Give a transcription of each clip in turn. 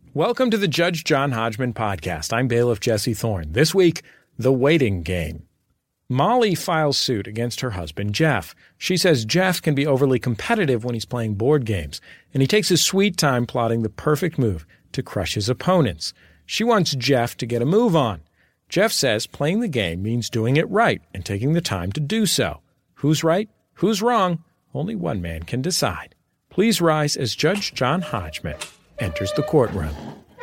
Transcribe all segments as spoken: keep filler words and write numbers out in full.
Welcome to the Judge John Hodgman podcast. I'm bailiff Jesse Thorne. This week, the waiting game. Molly files suit against her husband, Jeff. She says Jeff can be overly competitive when he's playing board games, and he takes his sweet time plotting the perfect move to crush his opponents. She wants Jeff to get a move on. Jeff says playing the game means doing it right and taking the time to do so. Who's right? Who's wrong? Only one man can decide. Please rise as Judge John Hodgman enters the courtroom.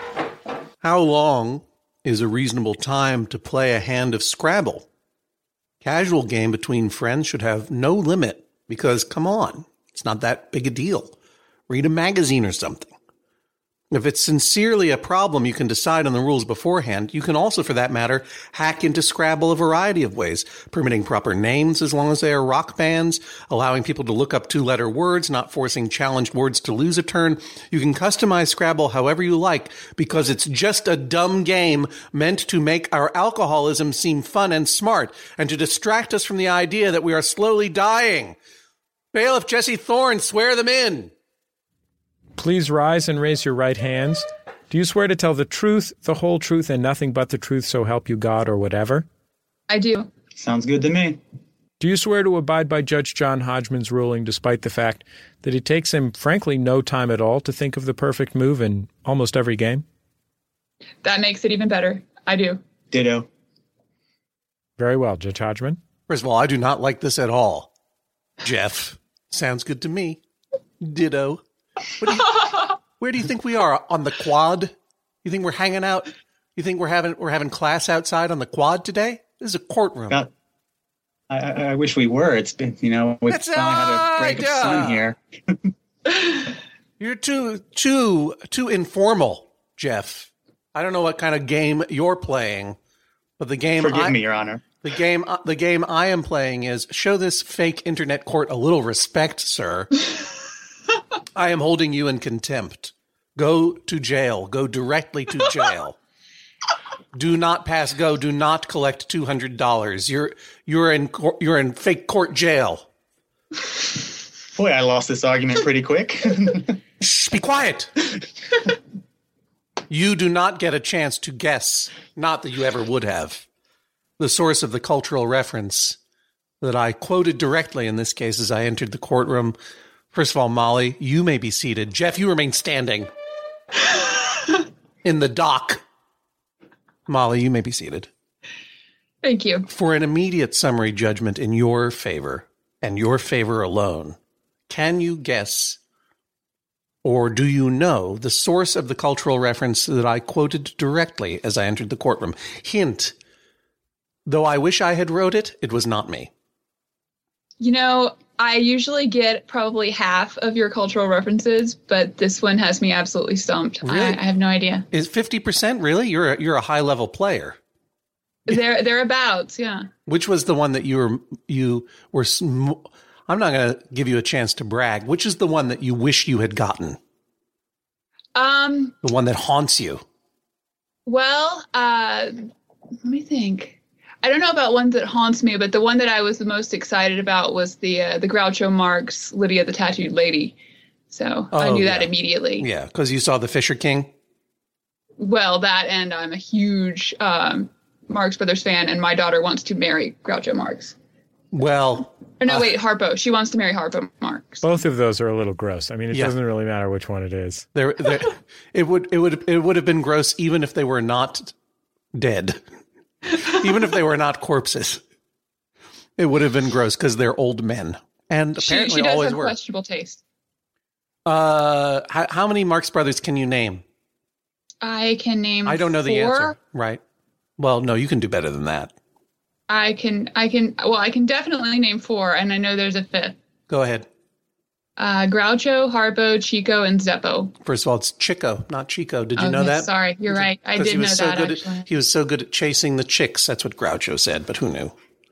How long is a reasonable time to play a hand of Scrabble? Casual game between friends should have no limit because, come on, it's not that big a deal. Read a magazine or something. If it's sincerely a problem, you can decide on the rules beforehand. You can also, for that matter, hack into Scrabble a variety of ways, permitting proper names as long as they are rock bands, allowing people to look up two-letter words, not forcing challenged words to lose a turn. You can customize Scrabble however you like because it's just a dumb game meant to make our alcoholism seem fun and smart and to distract us from the idea that we are slowly dying. Bailiff Jesse Thorne, swear them in. Please rise and raise your right hands. Do you swear to tell the truth, the whole truth, and nothing but the truth, so help you God, or whatever? I do. Sounds good to me. Do you swear to abide by Judge John Hodgman's ruling, despite the fact that it takes him, frankly, no time at all to think of the perfect move in almost every game? That makes it even better. I do. Ditto. Very well, Judge Hodgman. First of all, I do not like this at all. Jeff, sounds good to me. Ditto. What do you, where do you think we are? On the quad? You think we're hanging out? You think we're having we're having class outside on the quad today? This is a courtroom. God, I, I, I wish we were. It's been, you know, we've That's finally had a break of sun here. You're too too too informal, Jeff. I don't know what kind of game you're playing, but the game Forgive I, me, Your Honor. The game the game I am playing is show this fake internet court a little respect, sir. I am holding you in contempt. Go to jail. Go directly to jail. Do not pass go. Do not collect two hundred dollars. You're you're in you're in fake court jail. Boy, I lost this argument pretty quick. Shh, be quiet. You do not get a chance to guess, not that you ever would have, the source of the cultural reference that I quoted directly in this case as I entered the courtroom. First of all, Molly, you may be seated. Jeff, you remain standing in the dock. Molly, you may be seated. Thank you. For an immediate summary judgment in your favor and your favor alone, can you guess or do you know the source of the cultural reference that I quoted directly as I entered the courtroom? Hint, though I wish I had wrote it, it was not me. You know, I usually get probably half of your cultural references, but this one has me absolutely stumped. Really? I, I have no idea. Is fifty percent really? You're a, you're a high level player. They're thereabouts, yeah. Which was the one that you were you were? Sm- I'm not going to give you a chance to brag. Which is the one that you wish you had gotten? Um, the one that haunts you. Well, uh, let me think. I don't know about one that haunts me, but the one that I was the most excited about was the uh, the Groucho Marx Lydia the Tattooed Lady. So oh, I knew yeah. that immediately. Yeah, because you saw the Fisher King. Well, that and I'm a huge um, Marx Brothers fan, and my daughter wants to marry Groucho Marx. Well, oh, no, uh, wait, Harpo. She wants to marry Harpo Marx. Both of those are a little gross. I mean, it yeah. doesn't really matter which one it is. There, there, it would it would it would have been gross even if they were not dead. Even if they were not corpses, it would have been gross because they're old men and apparently she, she does always have were. Questionable taste. Uh, how, how many Marx Brothers can you name? I can name. I don't know four. the answer. Right. Well, no, you can do better than that. I can. I can. Well, I can definitely name four, and I know there's a fifth. Go ahead. Uh, Groucho, Harpo, Chico, and Zeppo. First of all, it's Chico, not Chico. Did you oh, know yes, that? Sorry, you're right. I did he was know so that, good actually. At, he was so good at chasing the chicks. That's what Groucho said, but who knew?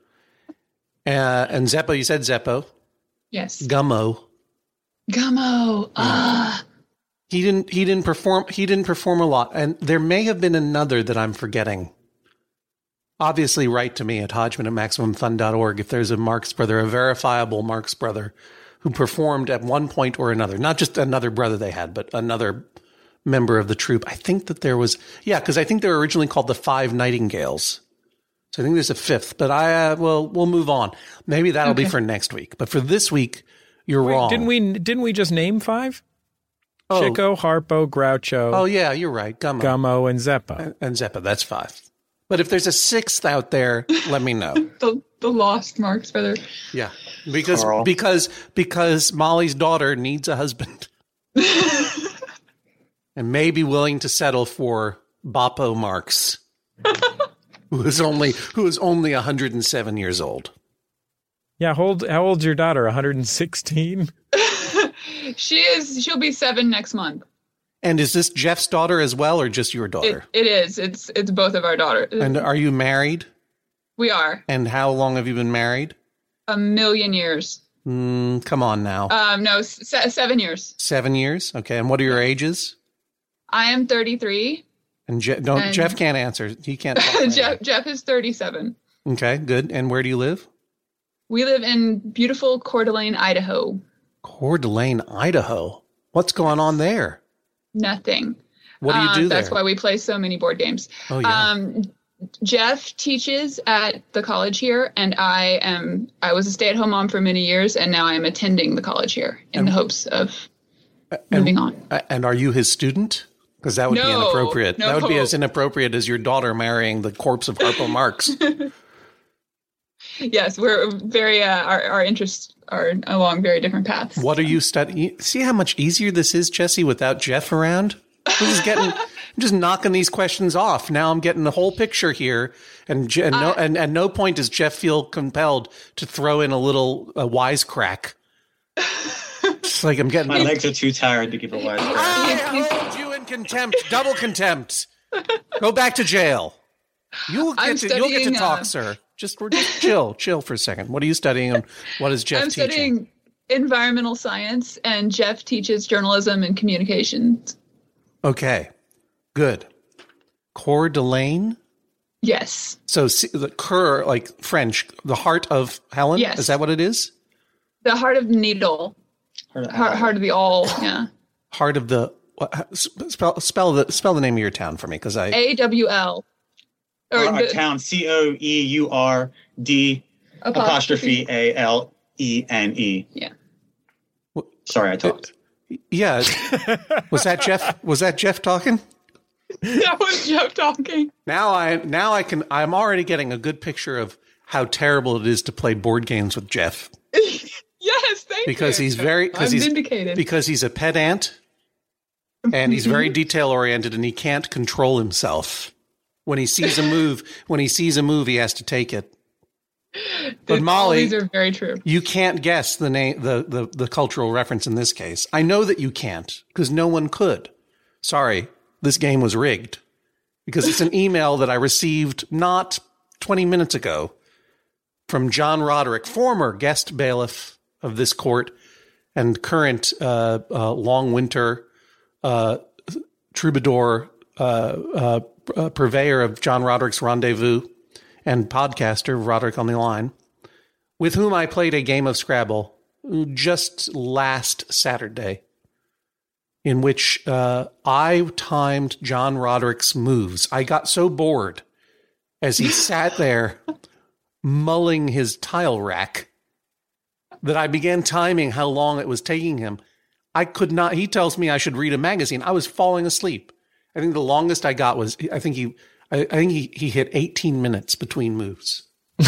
Uh, and Zeppo, you said Zeppo. Yes. Gummo. Gummo. Ah. He didn't. He didn't perform. He didn't perform a lot, and there may have been another that I'm forgetting. Obviously, write to me at Hodgman at Maximum Fun dot org if there's a Marx brother, a verifiable Marx brother, who performed at one point or another. Not just another brother they had, but another member of the troupe. I think that there was, yeah, because I think they were originally called the Five Nightingales. So I think there's a fifth, but I, uh, well, we'll move on. Maybe that'll okay. be for next week. But for this week, you're Wait, wrong. Didn't we, didn't we just name five? Oh. Chico, Harpo, Groucho. Oh, yeah, you're right. Gummo. Gummo and Zeppo. And, and Zeppo, that's five. But if there's a sixth out there, let me know. the, the lost Marx brother. Yeah, because Carl. because because Molly's daughter needs a husband, and may be willing to settle for Boppo Marx, who is only who is only one hundred seven years old. Yeah, how old, how old's your daughter? one hundred sixteen? She is. She'll be seven next month. And is this Jeff's daughter as well, or just your daughter? It, it is. It's it's both of our daughters. And are you married? We are. And how long have you been married? A million years. Mm, come on now. Um, no, se- seven years. Seven years. Okay. And what are your ages? I am thirty-three. And Je- don't and Jeff can't answer. He can't. Talk right Jeff Jeff is thirty-seven. Okay. Good. And where do you live? We live in beautiful Coeur d'Alene, Idaho. Coeur d'Alene, Idaho. What's going on there? Nothing. What do you do um, there? That's why we play so many board games. Oh, yeah. Um, Jeff teaches at the college here, and I am. I was a stay-at-home mom for many years, and now I am attending the college here in and, the hopes of and, moving on. And are you his student? Because that would no, be inappropriate. No. That would be as inappropriate as your daughter marrying the corpse of Harpo Marx. Yes, we're very. Uh, our our interests are along very different paths. What are you studying? See how much easier this is, Jesse, without Jeff around? I'm just getting, I'm just knocking these questions off. Now I'm getting the whole picture here, and and no, uh, and at no point does Jeff feel compelled to throw in a little a wisecrack. It's like I'm getting my legs are too tired to give a wisecrack. I hold you in contempt, double contempt. Go back to jail. You'll get to, you'll get to talk, uh, sir. Just, just chill, chill for a second. What are you studying, and what is Jeff I'm teaching? I'm studying environmental science, and Jeff teaches journalism and communications. Okay, good. Coeur d'Alene? Yes. So the Coeur, like French, the heart of Helen? Yes. Is that what it is? The heart of the needle. Heart of, heart, heart of the all, yeah. Heart of the, what, spell, spell, the, spell the name of your town for me, because I... A W L. Or our the, town, C O E U R D apostrophe A L E N E. Yeah. Sorry, I talked. Yeah. Was that Jeff? Was that Jeff talking? That was Jeff talking. Now I now I can I'm already getting a good picture of how terrible it is to play board games with Jeff. Yes, thank because you. he's very because he's vindicated. because he's a pedant and he's very detail oriented and he can't control himself. When he sees a move, when he sees a move, he has to take it. Dude, but Molly, these are very true. You can't guess the name, the, the, the cultural reference in this case. I know that you can't because no one could. Sorry, this game was rigged because it's an email that I received not twenty minutes ago from John Roderick, former guest bailiff of this court and current uh, uh, long winter uh, troubadour, uh, uh, uh, purveyor of John Roderick's Rendezvous and podcaster Roderick on the Line, with whom I played a game of Scrabble just last Saturday, in which uh, I timed John Roderick's moves. I got so bored as he sat there mulling his tile rack that I began timing how long it was taking him. I could not, he tells me I should read a magazine. I was falling asleep. I think the longest I got was, I think he, I, I think he, he hit eighteen minutes between moves.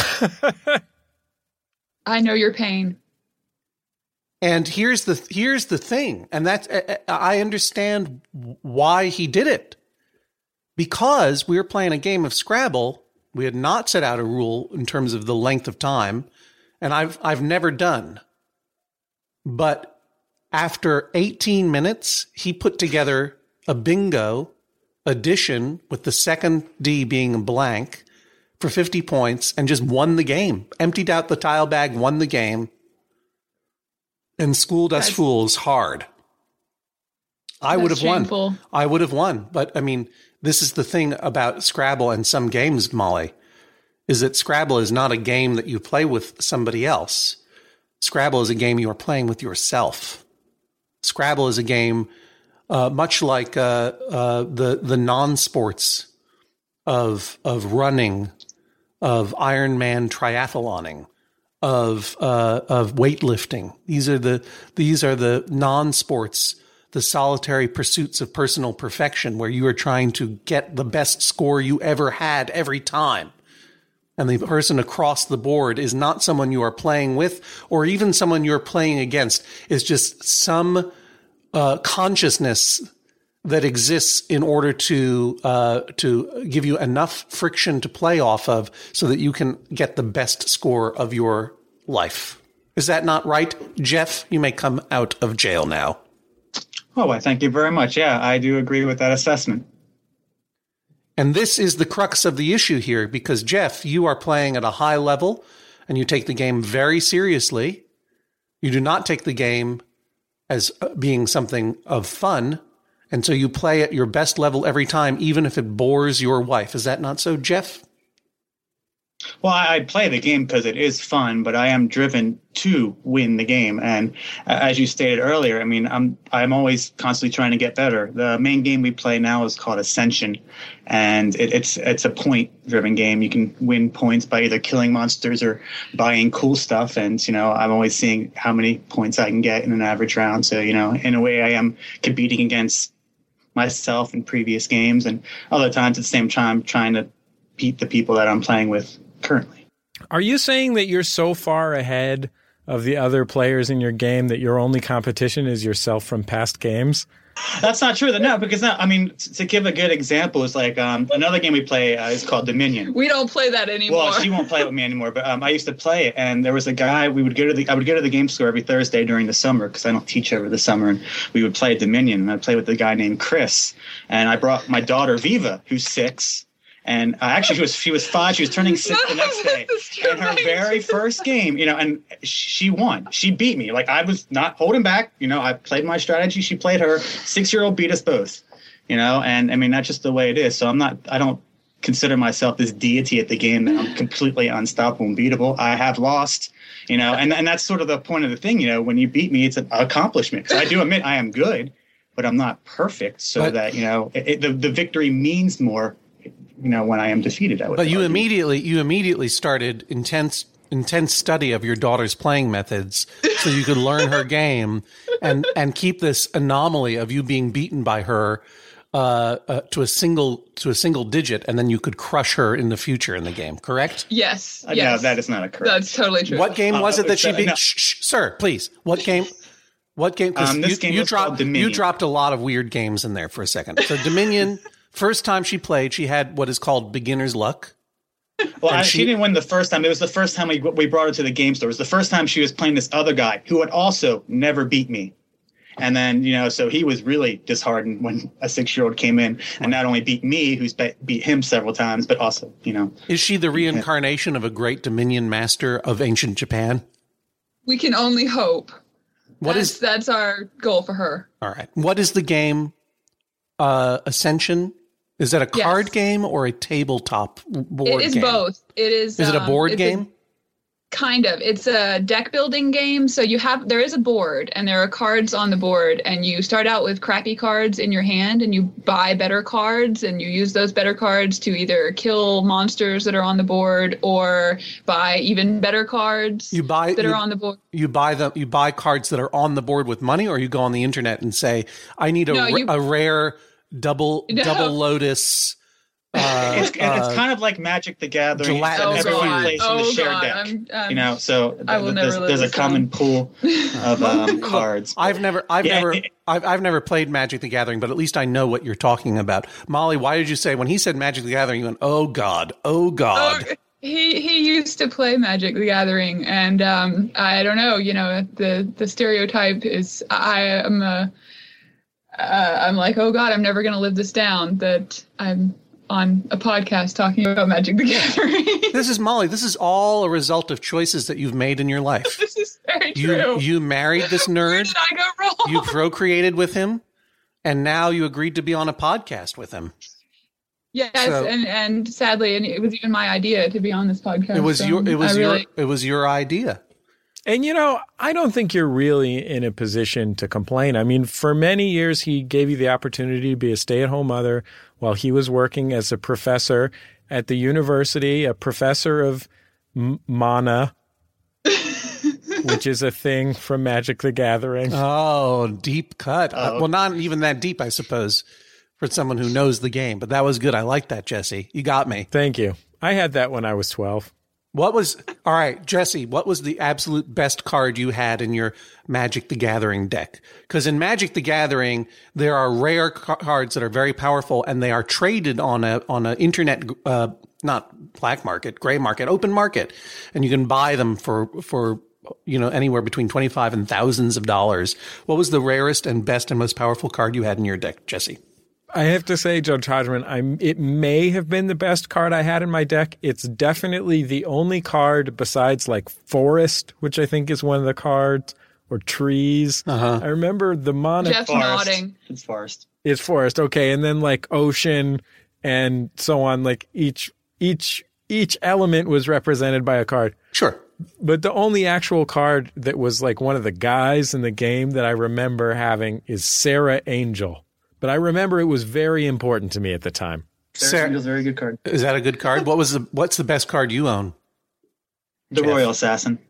I know your pain. And here's the, here's the thing. And that's, I understand why he did it. Because we were playing a game of Scrabble. We had not set out a rule in terms of the length of time. And I've, I've never done. But after eighteen minutes, he put together a bingo addition with the second D being a blank for fifty points and just won the game. Emptied out the tile bag, won the game, and schooled us That's, fools hard. I would have shameful. won. I would have won. But I mean, this is the thing about Scrabble and some games, Molly, is that Scrabble is not a game that you play with somebody else. Scrabble is a game you are playing with yourself. Scrabble is a game uh, much like uh, uh, the the non-sports of of running, of Ironman triathloning, of uh, of weightlifting. These are the these are the non-sports, the solitary pursuits of personal perfection, where you are trying to get the best score you ever had every time. And the person across the board is not someone you are playing with or even someone you're playing against. It's just some uh, consciousness that exists in order to uh, to give you enough friction to play off of so that you can get the best score of your life. Is that not right? Jeff, you may come out of jail now. Oh, I thank you very much. Yeah, I do agree with that assessment. And this is the crux of the issue here, because, Jeff, you are playing at a high level and you take the game very seriously. You do not take the game as being something of fun. And so you play at your best level every time, even if it bores your wife. Is that not so, Jeff? Well, I play the game because it is fun, but I am driven to win the game. And as you stated earlier, I mean, I'm I'm always constantly trying to get better. The main game we play now is called Ascension, and it, it's it's a point-driven game. You can win points by either killing monsters or buying cool stuff. And, you know, I'm always seeing how many points I can get in an average round. So, you know, in a way, I am competing against myself in previous games, and other times at the same time trying to beat the people that I'm playing with currently. Are you saying that you're so far ahead of the other players in your game that your only competition is yourself from past games? That's not true. No, because no, I mean, to give a good example, is like um, another game we play uh, is called Dominion. We don't play that anymore. Well, she won't play it with me anymore, but um, I used to play it, and there was a guy. We would go to the I would go to the game store every Thursday during the summer because I don't teach over the summer, and we would play Dominion. And I play with a guy named Chris, and I brought my daughter Viva, who's six. And uh, actually, she was she was five. She was turning six the next day. And her very first game, you know, and she won. She beat me. Like, I was not holding back. You know, I played my strategy. She played her. Six-year-old beat us both. You know, and I mean, that's just the way it is. So I'm not. I don't consider myself this deity at the game that I'm completely unstoppable, unbeatable. I have lost. You know, and and that's sort of the point of the thing. You know, when you beat me, it's an accomplishment. Because I do admit I am good, but I'm not perfect. So but, that you know, it, it, the the victory means more. You know, when I am defeated, I would. But you argue. immediately, you immediately started intense, intense study of your daughter's playing methods, so you could learn her game and and keep this anomaly of you being beaten by her uh, uh, to a single to a single digit, and then you could crush her in the future in the game. Correct? Yes. Uh, yes. No, that is not a correct. That's totally true. What game was uh, it that she beat? No. Shh, shh, sir, please. What game? What game? Um, this you, game you was dropped called Dominion. You dropped a lot of weird games in there for a second. So Dominion. First time she played, she had what is called beginner's luck. Well, I, she, she didn't win the first time. It was the first time we we brought her to the game store. It was the first time she was playing this other guy who had also never beat me. And then, you know, so he was really disheartened when a six-year-old came in and not only beat me, who's be- beat him several times, but also, you know. Is she the reincarnation of a great Dominion master of ancient Japan? We can only hope. What that's, is that's our goal for her. All right. What is the game? Uh, Ascension? Is that a card yes. game or a tabletop board game? It is game? both. It is. Is it a board um, game? A, kind of. It's a deck building game. So you have there is a board and there are cards on the board, and you start out with crappy cards in your hand, and you buy better cards, and you use those better cards to either kill monsters that are on the board or buy even better cards you buy, that you, are on the board. You buy them. You buy cards that are on the board with money, or you go on the internet and say, "I need a, no, you, a rare." Double no. double lotus. Uh, it's, it's uh, kind of like Magic the Gathering. Oh, everyone God. plays oh, in the shared God. deck. I'm, um, you know, so I will there's, never there's a common down. pool of um, cards. I've never, I've yeah, never, it, I've, I've never played Magic the Gathering, but at least I know what you're talking about. Molly, why did you say when he said Magic the Gathering, you went, "Oh God, oh God"? Oh, he he used to play Magic the Gathering, and um, I don't know, you know, the the stereotype is I am a. Uh, I'm like, oh God, I'm never going to live this down that I'm on a podcast talking about Magic the Gathering. This is Molly. This is all a result of choices that you've made in your life. This is very you, true. You married this nerd. Where did I go wrong? You procreated with him, and now you agreed to be on a podcast with him. Yes, so, and, and sadly, and it was even my idea to be on this podcast. It was so your. It was I your. Really, it was your idea. And, you know, I don't think you're really in a position to complain. I mean, for many years, he gave you the opportunity to be a stay-at-home mother while he was working as a professor at the university, a professor of m- mana, which is a thing from Magic the Gathering. Oh, deep cut. Uh, well, not even that deep, I suppose, for someone who knows the game. But that was good. I like that, Jesse. You got me. Thank you. I had that when I was twelve. What was, all right, Jesse, what was the absolute best card you had in your Magic the Gathering deck? Because in Magic the Gathering, there are rare ca- cards that are very powerful, and they are traded on a on an internet, uh, not black market, gray market, open market, and you can buy them for for you know anywhere between twenty-five and thousands of dollars. What was the rarest and best and most powerful card you had in your deck, Jesse? I have to say, Judge Hodgman, I'm, it may have been the best card I had in my deck. It's definitely the only card besides like Forest, which I think is one of the cards, or Trees. Uh-huh. I remember the mana. Jeff's nodding. It's Forest. It's Forest. Okay. And then like Ocean and so on. Like each, each, each element was represented by a card. Sure. But the only actual card that was like one of the guys in the game that I remember having is Sarah Angel. But I remember it was very important to me at the time. Sarah Angel's a very good card. Is that a good card? What was the what's the best card you own? The Jeff? Royal Assassin.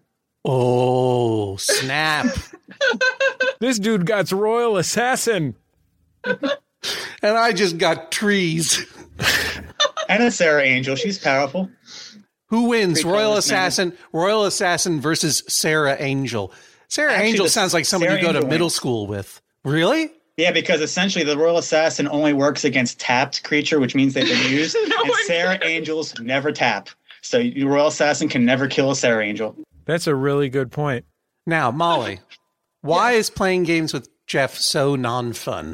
Oh, snap. This dude got Royal Assassin. And I just got Trees. And a Sarah Angel. She's powerful. Who wins? Three Royal colors, Assassin, Royal Assassin versus Sarah Angel. Sarah Actually, Angel the- sounds like someone Sarah you go to Angel middle wins. school with. Really? Yeah, because essentially the Royal Assassin only works against tapped creature, which means they've been used. No, and it Sarah doesn't. Angels never tap. So your Royal Assassin can never kill a Sarah Angel. That's a really good point. Now, Molly, why is playing games with Jeff so non-fun?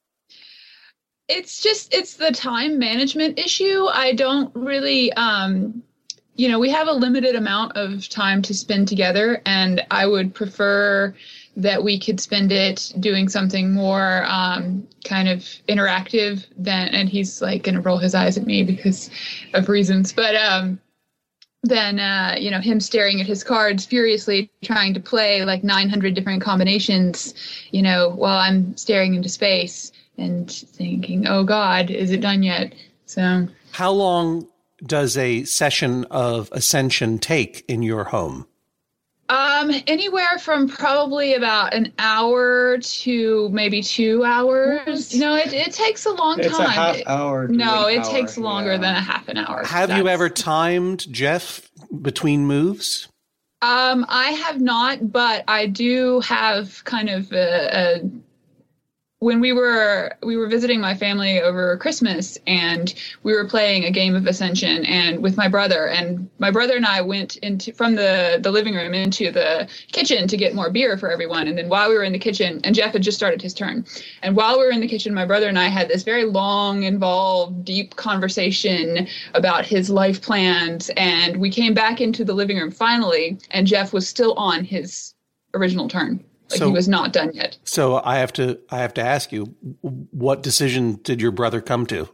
It's just, it's the time management issue. I don't really, um, you know, we have a limited amount of time to spend together, and I would prefer that we could spend it doing something more um, kind of interactive than, and he's like going to roll his eyes at me because of reasons, but um, than, uh, you know, him staring at his cards furiously trying to play like nine hundred different combinations, you know, while I'm staring into space and thinking, oh God, is it done yet? So How long does a session of Ascension take in your home? Um, anywhere from probably about an hour to maybe two hours. No, it, it takes a long It's time. a half It- hour. to no, an it hour, takes longer yeah. than a half an hour. Have you That's- ever timed Jeff between moves? Um, I have not, but I do have kind of a, a when we were we were visiting my family over Christmas, and we were playing a game of Ascension and with my brother, and my brother and I went into from the the living room into the kitchen to get more beer for everyone. And then while we were in the kitchen, and Jeff had just started his turn, and while we were in the kitchen, my brother and I had this very long, involved, deep conversation about his life plans. And we came back into the living room finally, and Jeff was still on his original turn. Like So- he was not done yet. So I have to I have to ask you, what decision did your brother come to?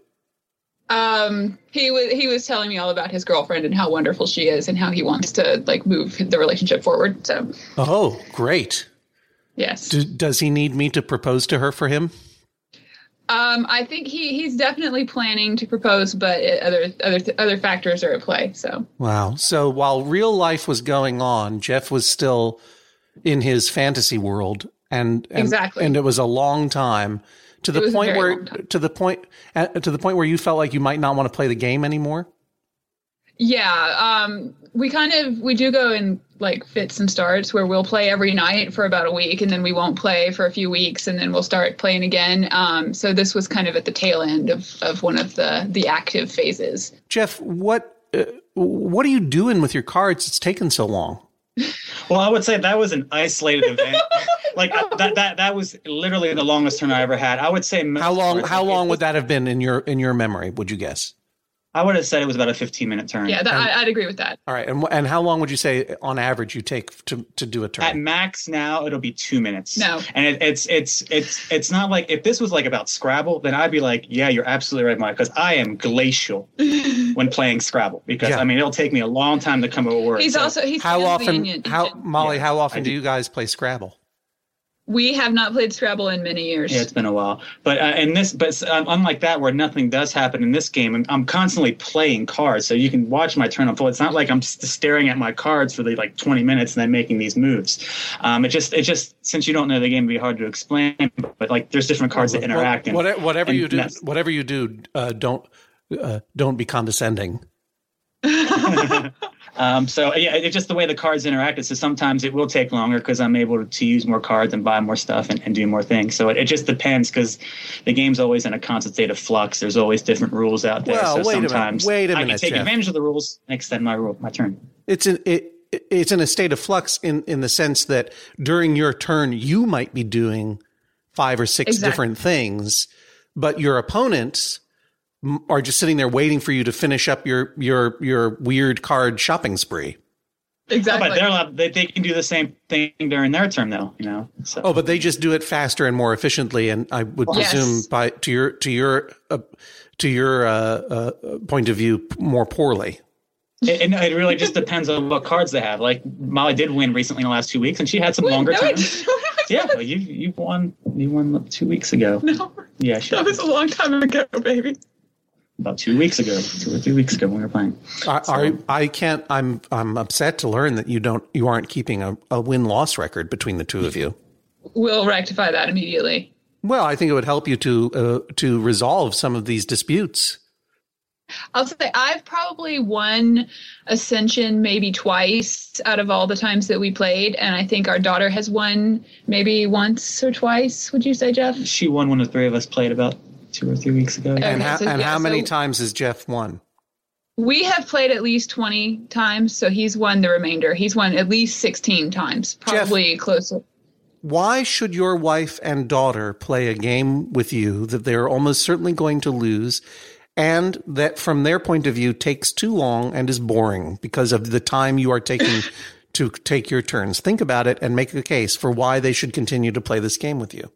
Um, he was he was telling me all about his girlfriend and how wonderful she is and how he wants to like move the relationship forward. So Oh, great. yes, Do, does he need me to propose to her for him? um, I think he he's definitely planning to propose, but it, other other other factors are at play. So Wow. So while real life was going on, Jeff was still in his fantasy world, and, and Exactly. and it was a long time to the was a point very where long time. to the point uh, to the point where you felt like you might not want to play the game anymore. yeah, um, we kind of we do go in like fits and starts where we'll play every night for about a week, and then we won't play for a few weeks, and then we'll start playing again. Um, so this was kind of at the tail end of of one of the the active phases. Jeff, what uh, what are you doing with your cards? It's taken so long. Well, I would say that was an isolated event. Like that, that, that was literally the longest turn I ever had. I would say most How long? cards- How long would that have been in your in your memory? Would you guess? I would have said it was about a fifteen minute turn. Yeah, that, I, I'd agree with that. All right, and wh- and how long would you say on average you take to to do a At turn? max now, it'll be two minutes. No. and it, it's it's it's it's not like if this was like about Scrabble, then I'd be like, yeah, you're absolutely right, Mike, because I am glacial. when playing Scrabble because Yeah. I mean it'll take me a long time to come up with words. He's So also he's How fans of the often, Indian- how Indian. Molly, Yeah, how often I do do. you guys play Scrabble? We have not played Scrabble in many years. Yeah, it's been a while. But uh, in this, but um, unlike that, where nothing does happen in this game, I'm, I'm constantly playing cards, so you can watch my turn unfold. It's not like I'm just staring at my cards for the like twenty minutes and then making these moves. Um, it just, it just, since you don't know the game, it'd be hard to explain. But like, there's different cards that interact. Well, whatever, whatever and you do, that's- whatever you do, uh, don't uh, don't be condescending. Um, so yeah, it's just the way the cards interact. So sometimes it will take longer because I'm able to, to use more cards and buy more stuff and, and do more things. So it, it just depends because the game's always in a constant state of flux. There's always different rules out there. Well, so wait a minute. sometimes Wait a I can minute, take Jeff. advantage of the rules and extend my rule, my turn. It's in it. It's in a state of flux in, in the sense that during your turn, you might be doing five or six Exactly. different things, but your opponents m- are just sitting there waiting for you to finish up your, your, your weird card shopping spree. Exactly. Oh, but they're allowed, they, they can do the same thing during their turn, though. You know. So. Oh, but they just do it faster and more efficiently. And I would Yes. presume by to your, to your, uh, to your, uh, uh, point of view more poorly. It, it, it really just depends on what cards they have. Like Molly did win recently in the last two weeks, and she had some Wait, longer no, I turns. didn't. Yeah, you you won you won two weeks ago. No, Yeah, she, that was a long time ago, baby. about two weeks ago, two or three weeks ago when we were playing. I, I, I can't, I'm, I'm upset to learn that you don't, you aren't keeping a, a win-loss record between the two of you. We'll rectify that immediately. Well, I think it would help you to, uh, to resolve some of these disputes. I'll say I've probably won Ascension maybe twice out of all the times that we played, and I think our daughter has won maybe once or twice. Would you say, Jeff? She won when the three of us played about two or three weeks ago. Okay, And, how so, and yeah, how many so- times has Jeff won? We have played at least twenty times, so he's won the remainder. He's won at least sixteen times, probably closer. Why should your wife and daughter play a game with you that they're almost certainly going to lose, and that from their point of view takes too long and is boring because of the time you are taking to take your turns? Think about it and make a case for why they should continue to play this game with you.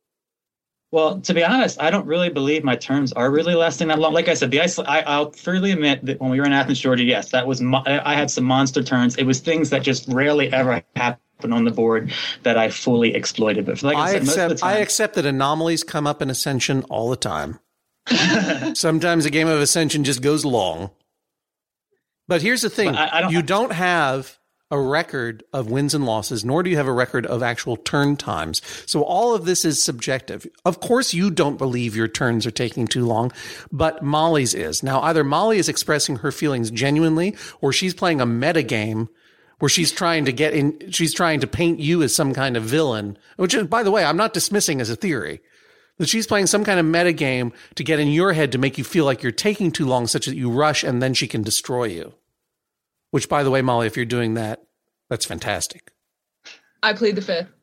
Well, to be honest, I don't really believe my turns are really lasting that long. Like I said, the isol- I, I'll freely admit that when we were in Athens, Georgia, yes, that was mo- I had some monster turns. It was things that just rarely ever happen on the board that I fully exploited. But like I, I said, most of the accept, I time, accept that anomalies come up in Ascension all the time. Sometimes a game of Ascension just goes long. But here's the thing. But I- I don't- you don't have a record of wins and losses, nor do you have a record of actual turn times. So all of this is subjective. Of course, you don't believe your turns are taking too long, but Molly's is. Now, either Molly is expressing her feelings genuinely, or she's playing a meta game where she's trying to get in, she's trying to paint you as some kind of villain, which is, by the way, I'm not dismissing as a theory. That she's playing some kind of meta game to get in your head to make you feel like you're taking too long, such that you rush and then she can destroy you. Which, by the way, Molly, if you're doing that, that's fantastic. I plead the fifth.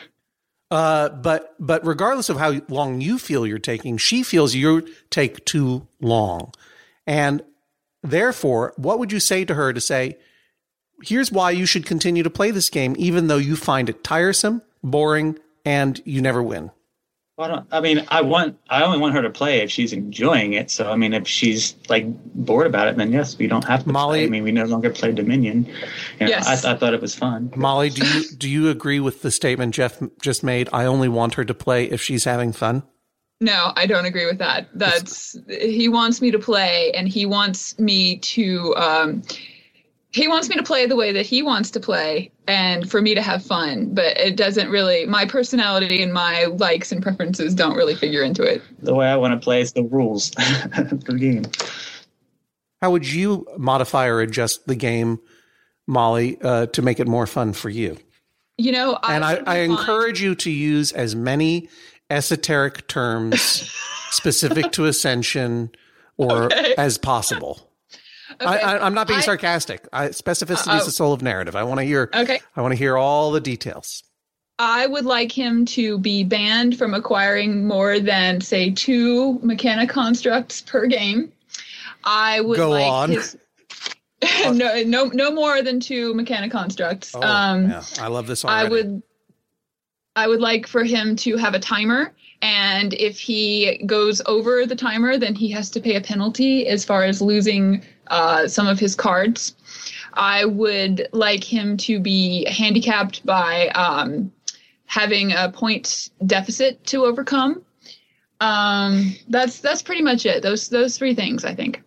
Uh, but but regardless of how long you feel you're taking, she feels you take too long. And therefore, what would you say to her to say, here's why you should continue to play this game, even though you find it tiresome, boring, and you never win? I don't. I mean, I want. I only want her to play if she's enjoying it. So, I mean, if she's like bored about it, then yes, we don't have to. Molly- play. I mean, we no longer play Dominion. You know, Yes. I, I thought it was fun. Molly, do you do you agree with the statement Jeff just made? I only want her to play if she's having fun. No, I don't agree with that. That's he wants me to play, and he wants me to. Um, he wants me to play the way that he wants to play, and for me to have fun. But it doesn't really. My personality and my likes and preferences don't really figure into it. The way I want to play is the rules of the game. How would you modify or adjust the game, Molly, uh, to make it more fun for you? You know, And I, would I be fine- encourage you to use as many esoteric terms specific to Ascension or Okay. as possible. I, Okay, I, I'm not being I- sarcastic. I, specificity Uh, is the soul of narrative. I want to hear. Okay. I want to hear all the details. I would like him to be banned from acquiring more than, say, two Mechanic constructs per game. I would Go like on. his no, no, no more than two Mechanic constructs. Oh, um, yeah. I love this already. I would, I would like for him to have a timer, And if he goes over the timer, then he has to pay a penalty as far as losing uh, some of his cards. I would like him to be handicapped by um, having a point deficit to overcome. Um, that's that's pretty much it. Those those three things, I think.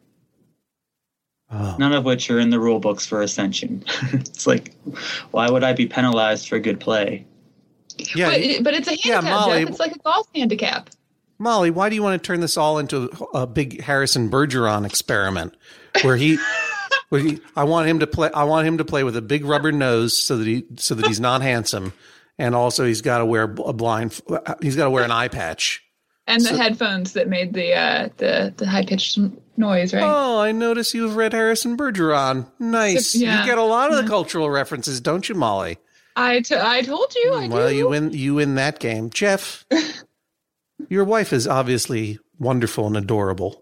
Oh. None of which are in the rule books for Ascension. It's like, why would I be penalized for good play? Yeah, but, but it's a handicap, yeah, Molly, Jeff. It's like a golf handicap. Molly, why do you want to turn this all into a big Harrison Bergeron experiment, where he, where he, I want him to play. I want him to play with a big rubber nose, so that he, so that he's not handsome, and also he's got to wear a blind. He's got to wear an eye patch and the so, headphones that made the uh, the the high pitched noise. Right? Oh, I notice you've read Harrison Bergeron. Nice. So, yeah. You get a lot of the yeah. cultural references, don't you, Molly? I, t- I told you. I well, do. you win. You win that game, Jeff. Your wife is obviously wonderful and adorable.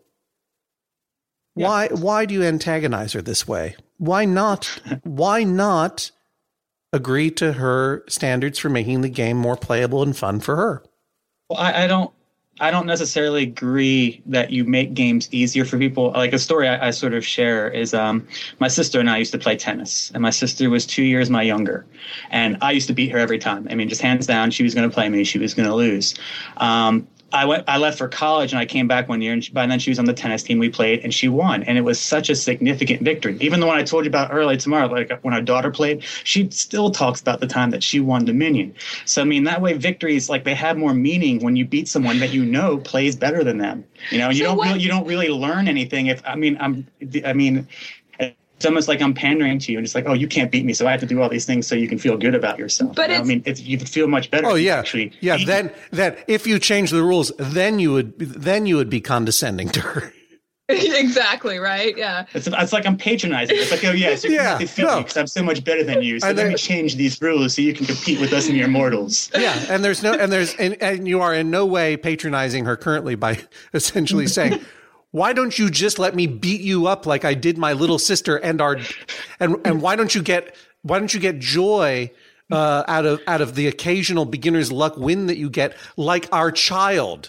Yeah. Why? Why do you antagonize her this way? Why not? Why not agree to her standards for making the game more playable and fun for her? Well, I, I don't. I don't necessarily agree that you make games easier for people. Like a story I, I sort of share is um, my sister and I used to play tennis, and my sister was two years my younger, and I used to beat her every time. I mean, just hands down, she was going to play me, she was going to lose. Um, I went. I left for college, and I came back one year, and she, by then she was on the tennis team. We played, and she won, and it was such a significant victory. Even the one I told you about earlier tomorrow, like when our daughter played, she still talks about the time that she won Dominion. So I mean, that way victories, like, they have more meaning when you beat someone that you know plays better than them. You know, you so don't really, you don't really learn anything. If I mean, I'm, I mean. It's almost like I'm pandering to you, and it's like, oh, you can't beat me, so I have to do all these things so you can feel good about yourself. But you know? I mean, it's, you feel much better. Oh yeah, actually. Yeah. Then, then if you change the rules, then you would, then you would be condescending to her. Exactly right. Yeah. It's, it's like I'm patronizing. It's like, oh yes, you're yeah, going to defeat no. me because I'm so much better than you. So and let there, me change these rules so you can compete with us mere mortals. Yeah, and there's no, and there's, and, and you are in no way patronizing her currently by essentially saying, why don't you just let me beat you up like I did my little sister and our, and and why don't you get why don't you get joy uh, out of out of the occasional beginner's luck win that you get like our child?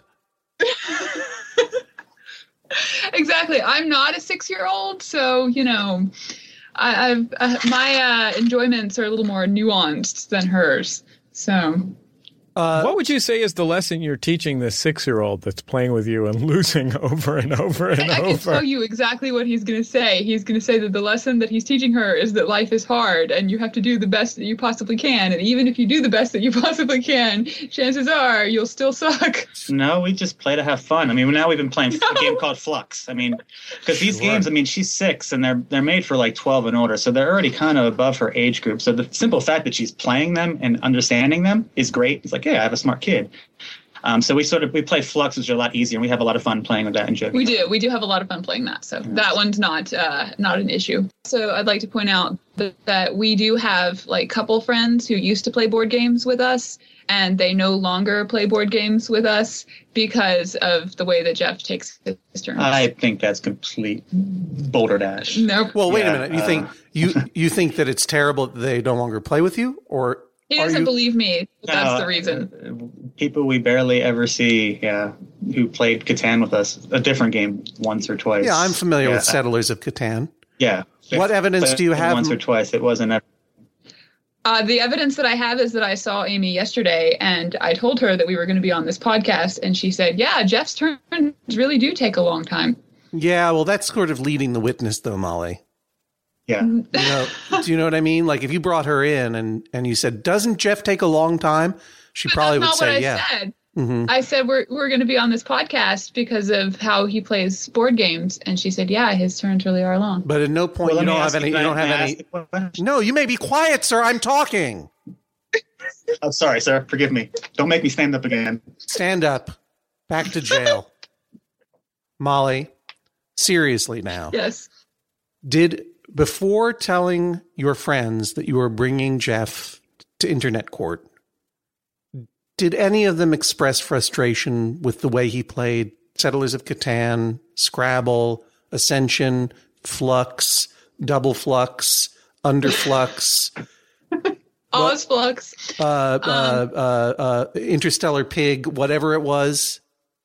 Exactly. I'm not a six-year-old, so you know, I, I've uh, my uh, enjoyments are a little more nuanced than hers. So. Uh, what would you say is the lesson you're teaching this six-year-old that's playing with you and losing over and over and I, I over? I can tell you exactly what he's going to say. He's going to say that the lesson that he's teaching her is that life is hard and you have to do the best that you possibly can. And even if you do the best that you possibly can, chances are you'll still suck. No, we just play to have fun. I mean, now we've been playing no. a game called Flux. I mean, because these sure. games, I mean, she's six and they're they're made for like twelve and older, so they're already kind of above her age group. So the simple fact that she's playing them and understanding them is great. It's like, yeah, I have a smart kid. Um, so we sort of we play Flux, which is a lot easier, and we have a lot of fun playing with that and joking. We do. We do have a lot of fun playing that. So yes. That one's not uh, not an issue. So I'd like to point out that, that we do have like couple friends who used to play board games with us, and they no longer play board games with us because of the way that Jeff takes his turns. I think that's complete boulder dash. No. Well, wait yeah, a minute. You uh, think you you think that it's terrible that they no longer play with you, or he doesn't you... believe me. But that's no, the reason. People we barely ever see, yeah, who played Catan with us, a different game once or twice. Yeah, I'm familiar yeah. with Settlers of Catan. Yeah. What evidence do you have? Once or twice, it wasn't ever. Uh, the evidence that I have is that I saw Amy yesterday, and I told her that we were going to be on this podcast, and she said, yeah, Jeff's turns really do take a long time. Yeah, well, that's sort of leading the witness, though, Molly. Yeah. You know, do you know what I mean? Like, if you brought her in and, and you said, doesn't Jeff take a long time? She but probably that's would not say, what I yeah. Said. Mm-hmm. I said, we're we're going to be on this podcast because of how he plays board games. And she said, yeah, his turns really are long. But at no point well, you don't have any, you don't have any. No, you may be quiet, sir. I'm talking. I'm sorry, sir. Forgive me. Don't make me stand up again. Stand up. Back to jail. Molly, seriously now. Yes. Did, before telling your friends that you were bringing Jeff to internet court, did any of them express frustration with the way he played Settlers of Catan, Scrabble, Ascension, Flux, Double Flux, Underflux? Ozflux. Uh, Um, uh, uh, uh, Interstellar Pig, whatever it was.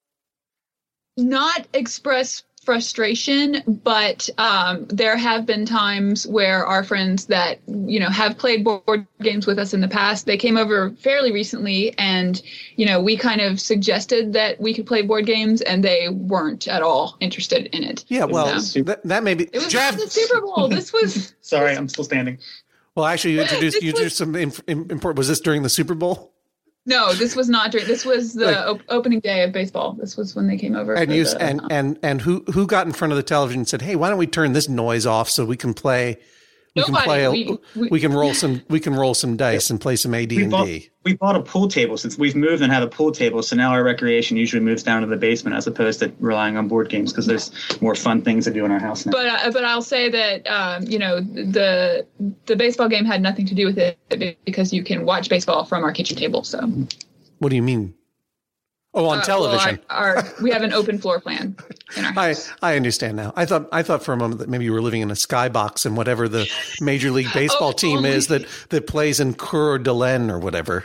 Not express frustration, but um, there have been times where our friends that, you know, have played board games with us in the past, they came over fairly recently, and, you know, we kind of suggested that we could play board games, and they weren't at all interested in it. Yeah, well, So, that, that may be. it was Jeff! not the Super Bowl. This was Sorry, I'm still standing. Well, actually, you introduced This you introduced some inf- important. Was this during the Super Bowl? no, this was not during. This was the Like- op- opening day of baseball. This was when they came over. And for you the, and um, and and who who got in front of the television and said, "Hey, why don't we turn this noise off so we can play? We can Nobody. play. A, We- we, we- can roll some. We can roll some dice and play some A D We and bought, D." we bought a pool table since we've moved and have a pool table. So now our recreation usually moves down to the basement as opposed to relying on board games because there's more fun things to do in our house now. But uh, but I'll say that um, you know the the baseball game had nothing to do with it because you can watch baseball from our kitchen table. So What do you mean? Oh, on Uh, television. well, our, our we have an open floor plan in our I, house. I understand now. I thought I thought for a moment that maybe you were living in a skybox and whatever the Major League Baseball Oh, team only. is that, that plays in Coeur d'Alene or whatever.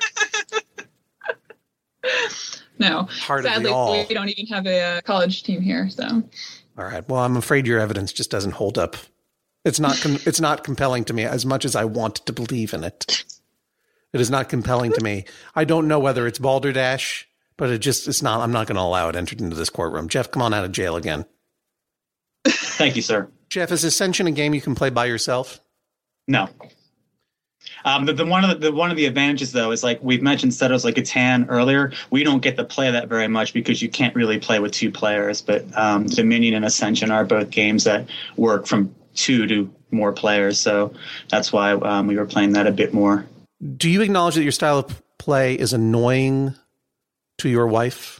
No, Heart of the sadly all. we don't even have a uh, college team here. So All right. Well, I'm afraid your evidence just doesn't hold up. It's not. Com- it's not compelling to me as much as I want to believe in it. It is not compelling to me. I don't know whether it's balderdash, but it just. It's not. I'm not going to allow it entered into this courtroom. Jeff, come on out of jail again. Thank you, sir. Jeff, is Ascension a game you can play by yourself? No. Um, the, the one of the, the one of the advantages though is like we've mentioned Settlers Like Catan earlier. We don't get to play that very much because you can't really play with two players. But um, Dominion and Ascension are both games that work from two to more players. So that's why um, we were playing that a bit more. Do you acknowledge that your style of play is annoying to your wife?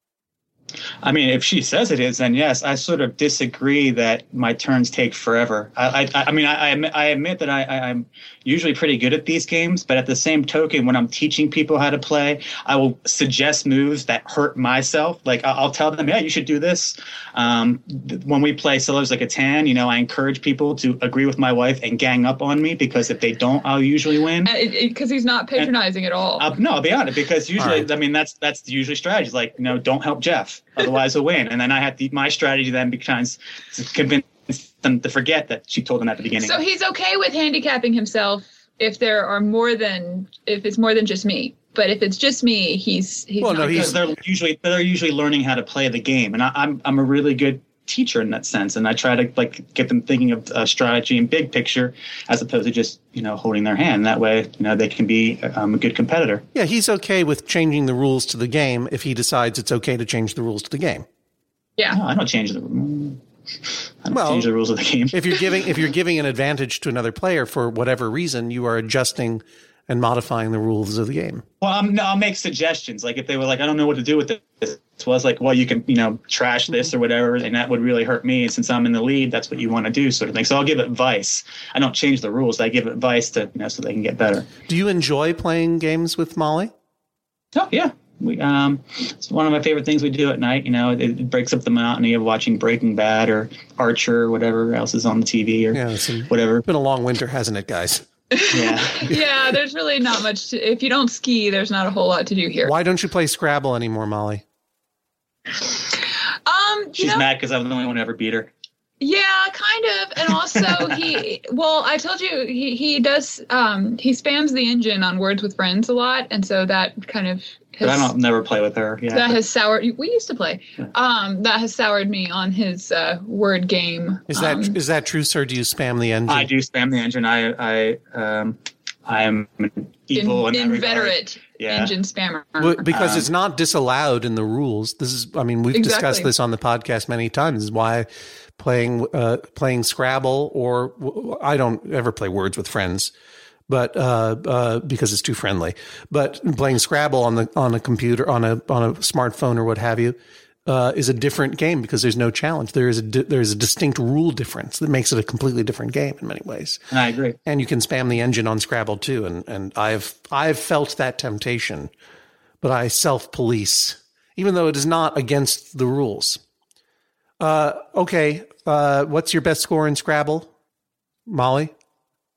I mean, if she says it is, then yes. I sort of disagree that my turns take forever. I, I, I mean, I, I admit, I admit that I, I, I'm usually pretty good at these games, but at the same token, when I'm teaching people how to play, I will suggest moves that hurt myself. Like I'll, I'll tell them, yeah, you should do this. Um, th- when we play Settlers Like Catan, you know, I encourage people to agree with my wife and gang up on me because if they don't, I'll usually win. because he's not patronizing at all. I'll, no, I'll be honest, because usually, right. I mean, that's that's usually strategy. Like, you know, don't help Jeff, otherwise he'll win. And then I have to, my strategy then becomes to convince them to forget that she told them at the beginning. So he's okay with handicapping himself if there are more than if it's more than just me. But if it's just me, he's he's Well, not no, good he's- with they're it. usually they're usually learning how to play the game, and I, I'm I'm a really good teacher in that sense, and I try to like get them thinking of uh, strategy and big picture as opposed to just you know holding their hand. That way, you know, they can be um, a good competitor. Yeah, he's okay with changing the rules to the game if he decides it's okay to change the rules to the game. Yeah. No, I don't change the I don't Well, change the rules of the game. If you're giving if you're giving an advantage to another player for whatever reason, you are adjusting and modifying the rules of the game. Well, I'm, no, I'll make suggestions. Like if they were like, I don't know what to do with this. So I was like, well, you can, you know, trash this or whatever, and that would really hurt me. And since I'm in the lead, that's what you want to do, sort of thing. So I'll give advice. I don't change the rules. I give advice to, you know, so they can get better. Do you enjoy playing games with Molly? Oh yeah, we um, it's one of my favorite things we do at night. You know, it, it breaks up the monotony of watching Breaking Bad or Archer or whatever else is on the T V or Yeah, it's a- whatever. It's been a long winter, hasn't it, guys? Yeah. Yeah, there's really not much to, if you don't ski, there's not a whole lot to do here. Why don't you play Scrabble anymore, Molly? Um, you She's know, mad because I'm the only one who ever beat her. yeah, kind of. And also he, well, I told you he, he does, um, he spams the engine on Words with Friends a lot. And so that kind of But I has, don't never play with her. Yeah. that has soured, we used to play, um, that has soured me on his, uh, word game. Is that Um, is that true, sir? Do you spam the engine? I do spam the engine. I I um I'm evil in, in, that regard. inveterate Yeah. engine spammer. Well, because Um, it's not disallowed in the rules. This is, I mean, we've discussed Exactly. this on the podcast many times. This is why playing uh, playing Scrabble, or I don't ever play Words with Friends, but uh, uh, because it's too friendly. But playing Scrabble on the on a computer, on a on a smartphone or what have you, uh, is a different game because there's no challenge. There is a di- there's a distinct rule difference that makes it a completely different game in many ways. And I agree. And you can spam the engine on Scrabble too. And, and I've, I've felt that temptation, but I self-police, even though it is not against the rules. Uh, okay. Uh, what's your best score in Scrabble, Molly? Uh,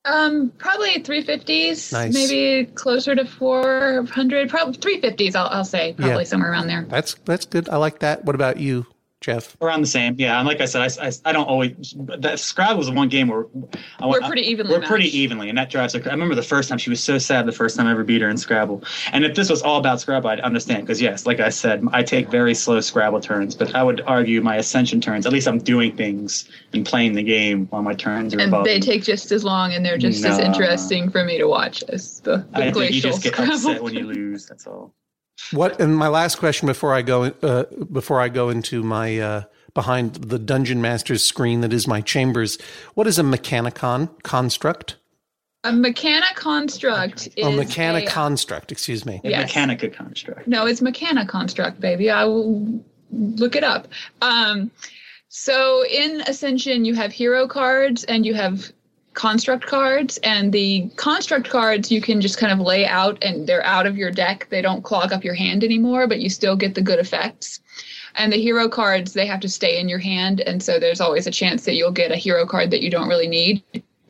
Um, probably three fifties, Nice. maybe closer to four hundred, probably three fifties, I'll, I'll say, probably Yeah. somewhere around there. That's that's good. I like that. What about you, Jeff? Around the same, yeah. And like I said, I, I, I don't always. That Scrabble was the one game where I, We're pretty evenly We're matched. pretty evenly, and that drives her. I remember the first time she was so sad. The first time I ever beat her in Scrabble. And if this was all about Scrabble, I'd understand because yes, like I said, I take very slow Scrabble turns. But I would argue my Ascension turns. At least I'm doing things and playing the game while my turns are And evolving. they take just as long, and they're just as No. interesting for me to watch as the, the I think glacial you just get Scrabble. upset when you lose. That's all. What? And my last question before I go uh, before I go into my uh, behind the Dungeon Master's screen that is my chambers. What is a Mechanicon construct? A Mechana construct is Oh, Mechanic a- construct. Excuse me. A Yes. Mechanica construct. No, it's Mechana construct, baby. I will look it up. Um, so in Ascension, you have hero cards and you have construct cards, and the construct cards you can just kind of lay out and they're out of your deck. They don't clog up your hand anymore, but you still get the good effects. And the hero cards, they have to stay in your hand, and so there's always a chance that you'll get a hero card that you don't really need.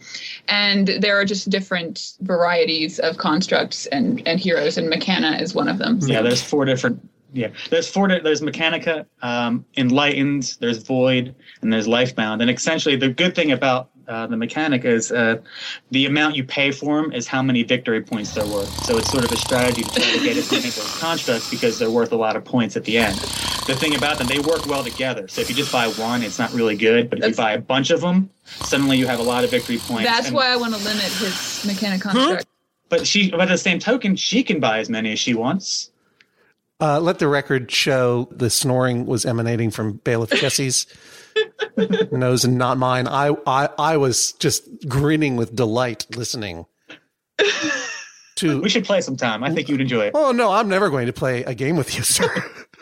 And there are just different varieties of constructs and, and heroes, and Mechana is one of them. Yeah, there's four different. Yeah, there's four. di- There's Mechanica, um, Enlightened, there's Void, and there's Lifebound. And essentially, the good thing about uh, the Mechanica is uh, the amount you pay for them is how many victory points they're worth. So it's sort of a strategy to try to get as many of those constructs because they're worth a lot of points at the end. The thing about them, they work well together. So if you just buy one, it's not really good. But if That's- you buy a bunch of them, suddenly you have a lot of victory points. That's And- why I want to limit his Mechana construct. But she, but at the same token, she can buy as many as she wants. Uh, let the record show the snoring was emanating from Bailiff Jesse's nose and not mine. I, I, I was just grinning with delight listening to. We should play sometime. I think you'd enjoy it. Oh no, I'm never going to play a game with you, sir.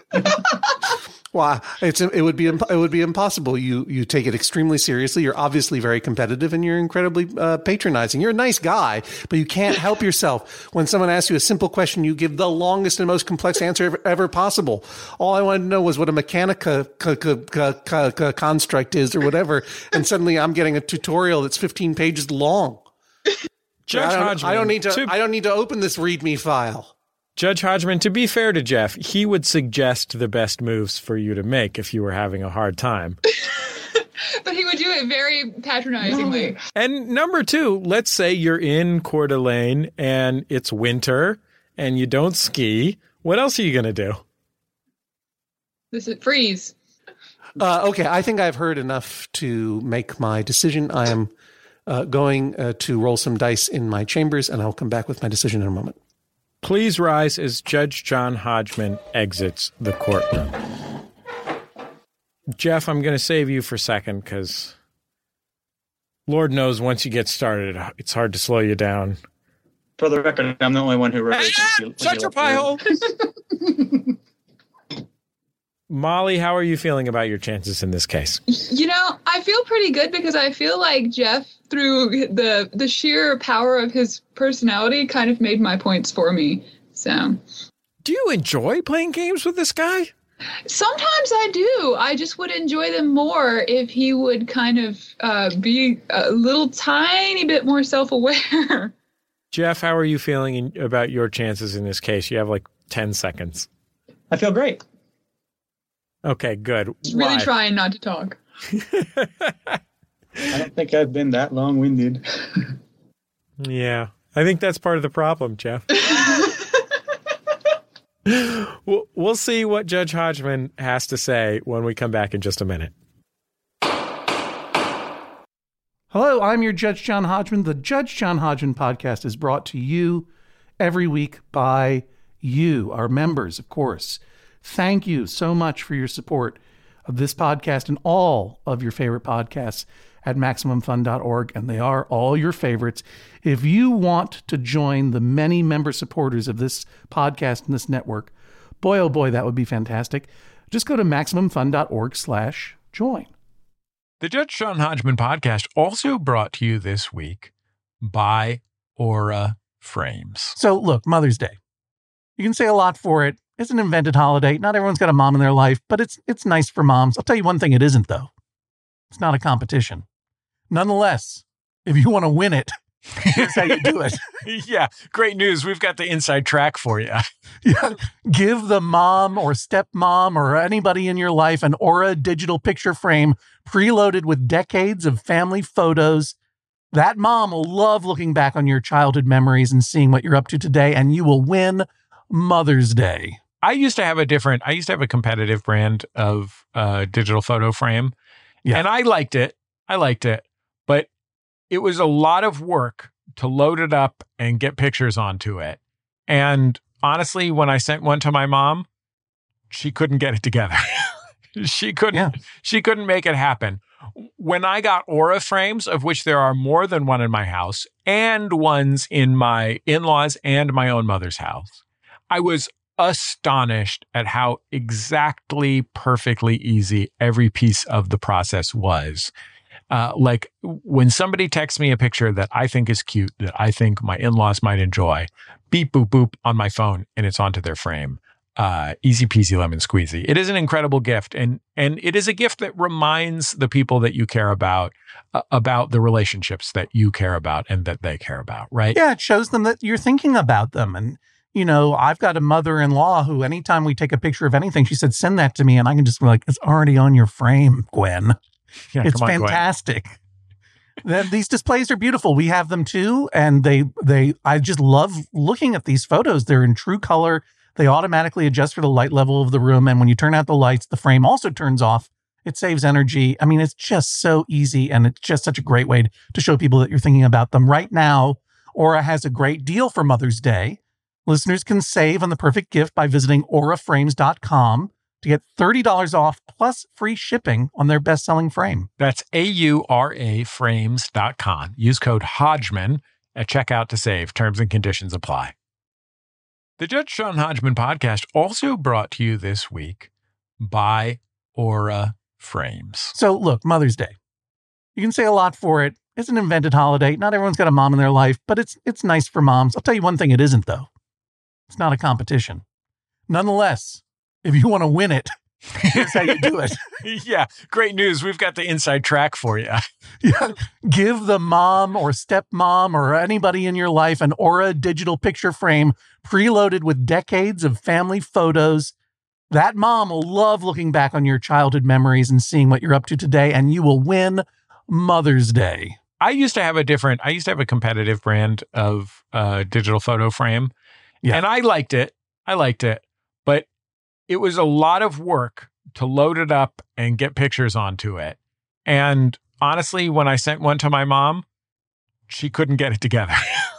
Why? It's it would be imp- it would be impossible. You you take it extremely seriously. You're obviously very competitive, and you're incredibly uh, patronizing. You're a nice guy, but you can't help yourself. When someone asks you a simple question, you give the longest and most complex answer ever, ever possible. All I wanted to know was what a Mechanica c- c- c- c- construct is, or whatever, and suddenly I'm getting a tutorial that's fifteen pages long. Judge I don't, Hodgman, I don't need to, to- I don't need to open this README file. Judge Hodgman, to be fair to Jeff, he would suggest the best moves for you to make if you were having a hard time. But he would do it very patronizingly. And number two, let's say you're in Coeur d'Alene and it's winter and you don't ski. What else are you going to do? This is freeze. Uh, okay, I think I've heard enough to make my decision. I am uh, going uh, to roll some dice in my chambers, and I'll come back with my decision in a moment. Please rise as Judge John Hodgman exits the courtroom. Jeff, I'm going to save you for a second because Lord knows once you get started, it's hard to slow you down. For the record, I'm the only one who wrote it. Ah, shut your pie hole! Molly, how are you feeling about your chances in this case? You know, I feel pretty good because I feel like Jeff, through the the sheer power of his personality, kind of made my points for me. So Do you enjoy playing games with this guy? sometimes I do. I just would enjoy them more if he would kind of uh, be a little tiny bit more self-aware. Jeff, how are you feeling in, about your chances in this case? You have like ten seconds. I feel great. Okay, good. Really Why? trying not to talk. I don't think I've been that long-winded. Yeah, I think that's part of the problem, Jeff. We'll, we'll see what Judge Hodgman has to say when we come back in just a minute. Hello, I'm your Judge John Hodgman. The Judge John Hodgman podcast is brought to you every week by you, our members, of course. Thank you so much for your support of this podcast and all of your favorite podcasts at Maximum Fun dot org, and they are all your favorites. If you want to join the many member supporters of this podcast and this network, boy, oh boy, that would be fantastic. Just go to Maximum Fun dot org slash join. The Judge John Hodgman podcast also brought to you this week by Aura Frames. So look, Mother's Day. You can say a lot for it. It's an invented holiday. Not everyone's got a mom in their life, but it's it's nice for moms. I'll tell you one thing it isn't, though. It's not a competition. Nonetheless, if you want to win it, Here's how you do it. Yeah, great news. We've got the inside track for you. Yeah. Give the mom or stepmom or anybody in your life an Aura digital picture frame preloaded with decades of family photos. That mom will love looking back on your childhood memories and seeing what you're up to today, and you will win Mother's Day. I used to have a different, I used to have a competitive brand of uh, digital photo frame. Yeah. And I liked it. I liked it. But it was a lot of work to load it up and get pictures onto it. And honestly, when I sent one to my mom, she couldn't get it together. she couldn't, yeah. she couldn't make it happen. When I got Aura frames, of which there are more than one in my house and ones in my in-laws and my own mother's house, I was astonished at how exactly perfectly easy every piece of the process was. Uh, like when somebody texts me a picture that I think is cute, that I think my in-laws might enjoy, beep, boop, boop on my phone, and it's onto their frame. Uh, easy peasy lemon squeezy. It is an incredible gift. And, and it is a gift that reminds the people that you care about, uh, about the relationships that you care about and that they care about, right? Yeah. It shows them that you're thinking about them. And, you know, I've got a mother-in-law who anytime we take a picture of anything, she said, send that to me. And I can just be like, it's already on your frame, Gwen. Yeah, it's on, fantastic. Then these displays are beautiful. We have them too. And they, they, I just love looking at these photos. They're in true color. They automatically adjust for the light level of the room. And when you turn out the lights, the frame also turns off. It saves energy. I mean, it's just so easy. And it's just such a great way to show people that you're thinking about them. Right now, Aura has a great deal for Mother's Day. Listeners can save on the perfect gift by visiting aura frames dot com to get thirty dollars off plus free shipping on their best-selling frame. That's A U R A frames dot com. Use code Hodgman at checkout to save. Terms and conditions apply. The Judge John Hodgman podcast also brought to you this week by Aura Frames. So look, Mother's Day. You can say a lot for it. It's an invented holiday. Not everyone's got a mom in their life, but it's it's nice for moms. I'll tell you one thing it isn't, though. It's not a competition. Nonetheless, if you want to win it, here's how you do it. Yeah, great news. We've got the inside track for you. Yeah. Give the mom or stepmom or anybody in your life an Aura digital picture frame preloaded with decades of family photos. That mom will love looking back on your childhood memories and seeing what you're up to today, and you will win Mother's Day. I used to have a different, I used to have a competitive brand of uh, digital photo frame. Yeah. And I liked it. I liked it. But it was a lot of work to load it up and get pictures onto it. And honestly, when I sent one to my mom, she couldn't get it together.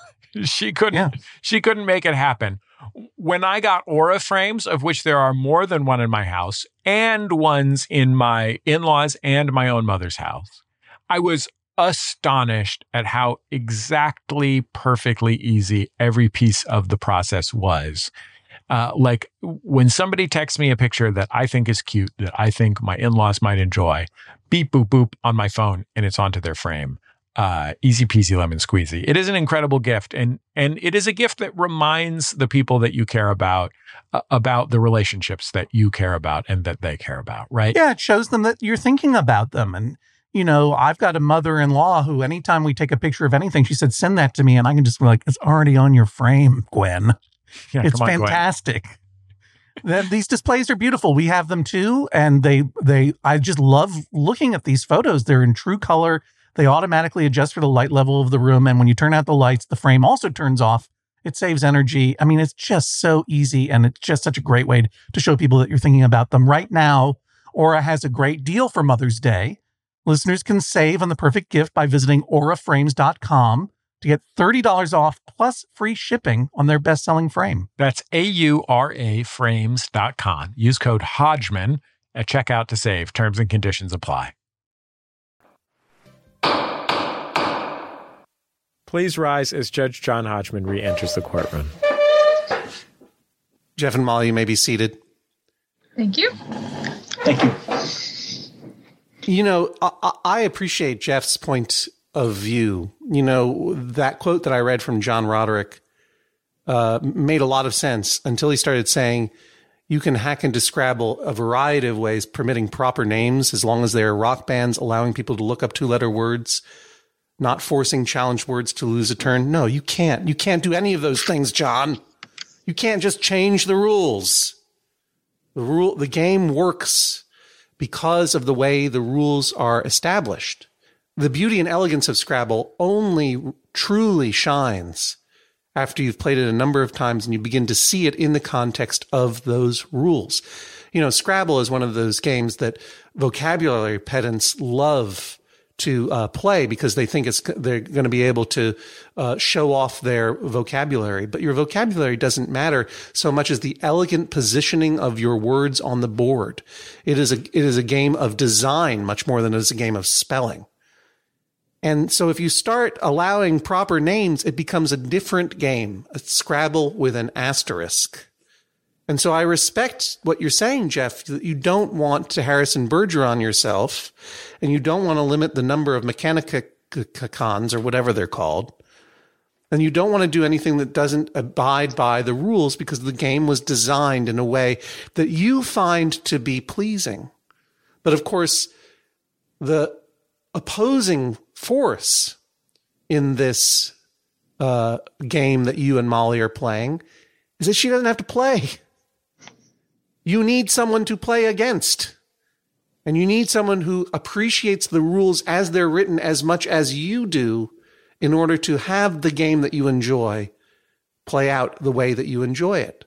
she couldn't, yeah. she couldn't make it happen. When I got Aura frames, of which there are more than one in my house and ones in my in-laws and my own mother's house, I was astonished at how exactly perfectly easy every piece of the process was. Uh, like when somebody texts me a picture that I think is cute, that I think my in-laws might enjoy, beep, boop, boop on my phone, and it's onto their frame. Uh, easy peasy lemon squeezy. It is an incredible gift. And, and it is a gift that reminds the people that you care about, uh, about the relationships that you care about and that they care about, right? Yeah. It shows them that you're thinking about them. And, you know, I've got a mother-in-law who anytime we take a picture of anything, she said, send that to me. And I can just be like, it's already on your frame, Gwen. Yeah, it's on, fantastic. Then these displays are beautiful. We have them too. And they, they, I just love looking at these photos. They're in true color. They automatically adjust for the light level of the room. And when you turn out the lights, the frame also turns off. It saves energy. I mean, it's just so easy. And it's just such a great way to show people that you're thinking about them. Right now, Aura has a great deal for Mother's Day. Listeners can save on the perfect gift by visiting aura frames dot com to get thirty dollars off plus free shipping on their best-selling frame. That's A U R A frames dot com. Use code Hodgman at checkout to save. Terms and conditions apply. Please rise as Judge John Hodgman re-enters the courtroom. Jeff and Molly, you may be seated. Thank you. Thank you. You know, I, I appreciate Jeff's point of view. You know, that quote that I read from John Roderick uh, made a lot of sense until he started saying you can hack into Scrabble a variety of ways, permitting proper names as long as they're rock bands, allowing people to look up two-letter words. not forcing challenge words to lose a turn. No, you can't. You can't do any of those things, John. You can't just change the rules. The rule, the game works because of the way the rules are established. The beauty and elegance of Scrabble only truly shines after you've played it a number of times and you begin to see it in the context of those rules. You know, Scrabble is one of those games that vocabulary pedants love to uh, play because they think it's they're going to be able to uh, show off their vocabulary. But your vocabulary doesn't matter so much as the elegant positioning of your words on the board. It is a it is a game of design much more than it is a game of spelling. And so if you start allowing proper names, it becomes a different game, a Scrabble with an asterisk. And so I respect what you're saying, Jeff, that you don't want to Harrison Bergeron yourself, and you don't want to limit the number of Mechanicons or whatever they're called. And you don't want to do anything that doesn't abide by the rules because the game was designed in a way that you find to be pleasing. But of course, the opposing force in this uh, game that you and Molly are playing is that she doesn't have to play. You need someone to play against. And you need someone who appreciates the rules as they're written as much as you do in order to have the game that you enjoy play out the way that you enjoy it.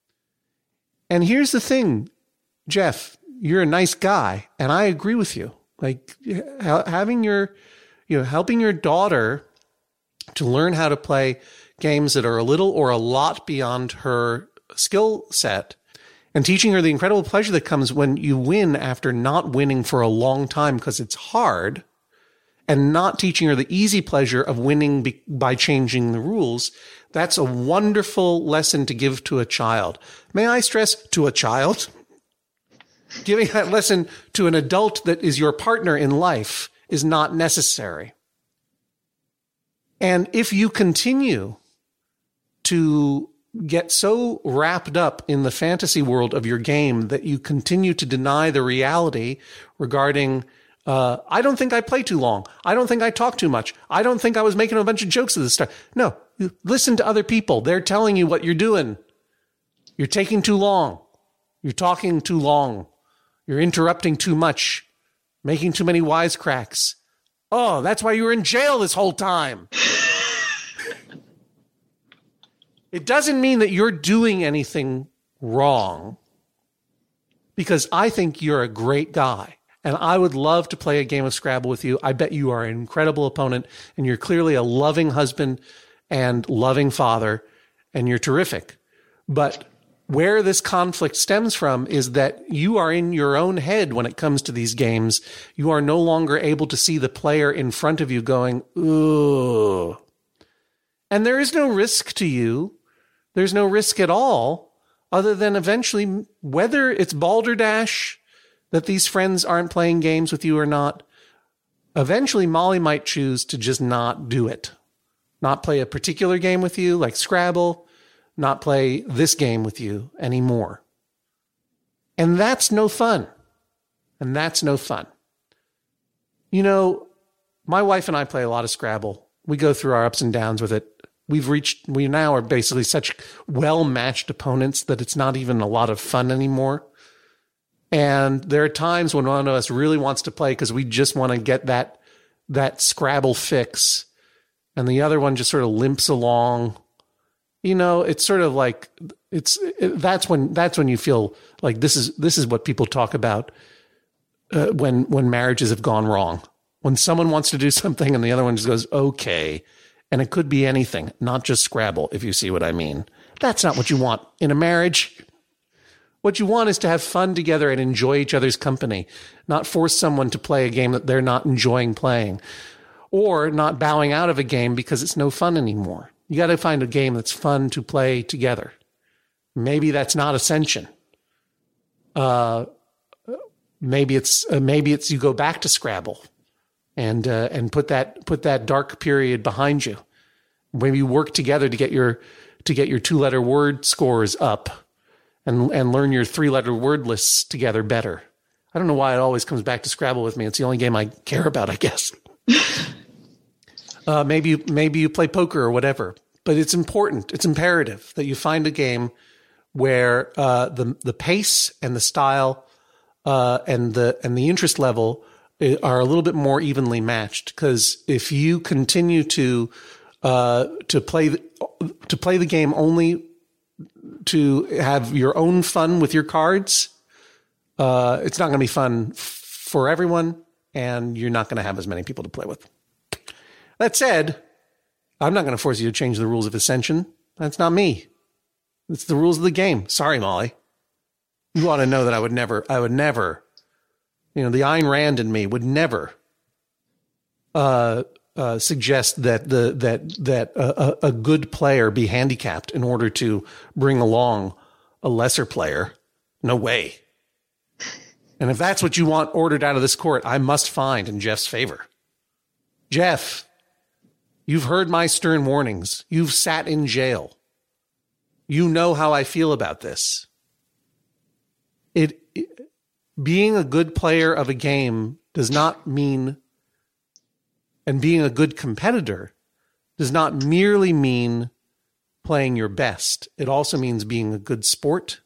And here's the thing, Jeff, you're a nice guy, and I agree with you. Like having your, you know, helping your daughter to learn how to play games that are a little or a lot beyond her skill set, and teaching her the incredible pleasure that comes when you win after not winning for a long time because it's hard, and not teaching her the easy pleasure of winning be- by changing the rules. That's a wonderful lesson to give to a child. May I stress, to a child? Giving that lesson to an adult that is your partner in life is not necessary. And if you continue to get so wrapped up in the fantasy world of your game that you continue to deny the reality regarding, uh, I don't think I play too long. I don't think I talk too much. I don't think I was making a bunch of jokes at the start. No, listen to other people. They're telling you what you're doing. You're taking too long. You're talking too long. You're interrupting too much, making too many wisecracks. Oh, that's why you were in jail this whole time. It doesn't mean that you're doing anything wrong, because I think you're a great guy, and I would love to play a game of Scrabble with you. I bet you are an incredible opponent, and you're clearly a loving husband and loving father, and you're terrific. But where this conflict stems from is that you are in your own head when it comes to these games. You are no longer able to see the player in front of you going, ooh. And there is no risk to you. There's no risk at all, other than eventually, whether it's balderdash that these friends aren't playing games with you or not, eventually Molly might choose to just not do it. Not play a particular game with you, like Scrabble, not play this game with you anymore. And that's no fun. And that's no fun. You know, my wife and I play a lot of Scrabble. We go through our ups and downs with it. We've reached, we now are basically such well-matched opponents that it's not even a lot of fun anymore. And there are times when one of us really wants to play because we just want to get that, that Scrabble fix. And the other one just sort of limps along. You know, it's sort of like, it's, it, that's when, that's when you feel like this is, this is what people talk about uh, when, when marriages have gone wrong. When someone wants to do something and the other one just goes, okay. And it could be anything, not just Scrabble, if you see what I mean. That's not what you want in a marriage. What you want is to have fun together and enjoy each other's company, not force someone to play a game that they're not enjoying playing, or not bowing out of a game because it's no fun anymore. You got to find a game that's fun to play together. Maybe that's not Ascension. Uh, maybe it's uh, maybe it's you go back to Scrabble. And uh, and put that put that dark period behind you. Maybe you work together to get your to get your two letter word scores up, and and learn your three letter word lists together better. I don't know why it always comes back to Scrabble with me. It's the only game I care about, I guess. Uh, maybe you, maybe you play poker or whatever. But it's important. It's imperative that you find a game where uh, the the pace and the style uh, and the and the interest level are a little bit more evenly matched. Because if you continue to uh, to play the, to play the game only to have your own fun with your cards, uh, it's not going to be fun f- for everyone, and you're not going to have as many people to play with. That said, I'm not going to force you to change the rules of Ascension. That's not me. It's the rules of the game. Sorry, Molly. You ought to know that I would never, I would never, you know, the Ayn Rand in me would never uh, uh, suggest that the that that a, a good player be handicapped in order to bring along a lesser player. No way. And if that's what you want ordered out of this court, I must find in Jeff's favor. Jeff, you've heard my stern warnings. You've sat in jail. You know how I feel about this. It, it being a good player of a game does not mean, and being a good competitor does not merely mean playing your best. It also means being a good sport.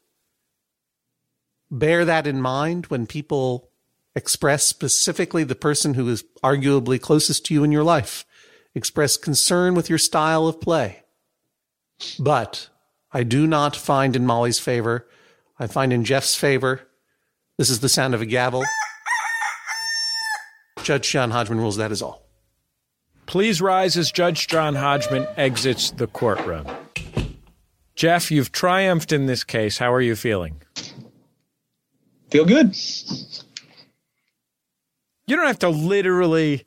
Bear that in mind when people express, specifically the person who is arguably closest to you in your life, express concern with your style of play. But I do not find in Molly's favor. I find in Jeff's favor. This is the sound of a gavel. Judge John Hodgman rules that is all. Please rise as Judge John Hodgman exits the courtroom. Jeff, you've triumphed in this case. How are you feeling? Feel good. You don't have to literally...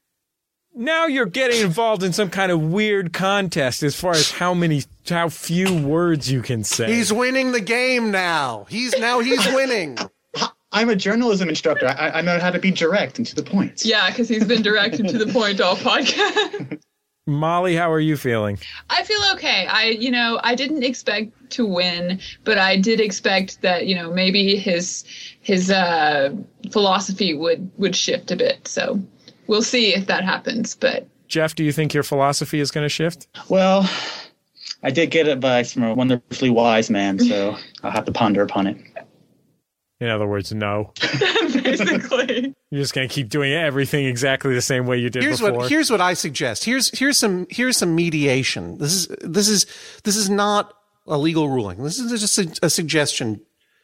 Now you're getting involved in some kind of weird contest as far as how many, how few words you can say. He's winning the game now. He's now he's winning. I'm a journalism instructor. I, I know how to be direct and to the point. Yeah, because he's been direct and to the point all podcast. Molly, how are you feeling? I feel okay. I, you know, I didn't expect to win, but I did expect that, you know, maybe his his uh, philosophy would would shift a bit. So. We'll see if that happens, but... Jeff, do you think your philosophy is going to shift? Well, I did get advice from a wonderfully wise man, so I'll have to ponder upon it. In other words, no. Basically. You're just going to keep doing everything exactly the same way you did here's before. What, here's what I suggest. Here's here's some here's some mediation. This is this is this is not a legal ruling. This is just a, a suggestion,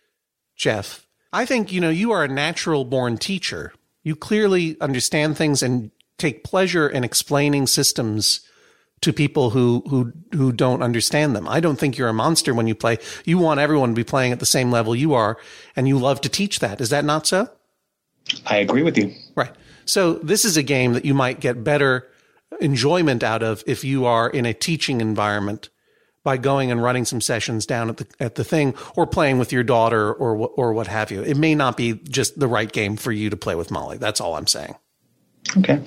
Jeff. I think, you know, you are a natural-born teacher. You clearly understand things and take pleasure in explaining systems to people who, who, who don't understand them. I don't think you're a monster when you play. You want everyone to be playing at the same level you are, and you love to teach that. Is that not so? I agree with you. Right. So this is a game that you might get better enjoyment out of if you are in a teaching environment by going and running some sessions down at the at the thing, or playing with your daughter, or or what have you. It may not be just the right game for you to play with Molly. That's all I'm saying. Okay.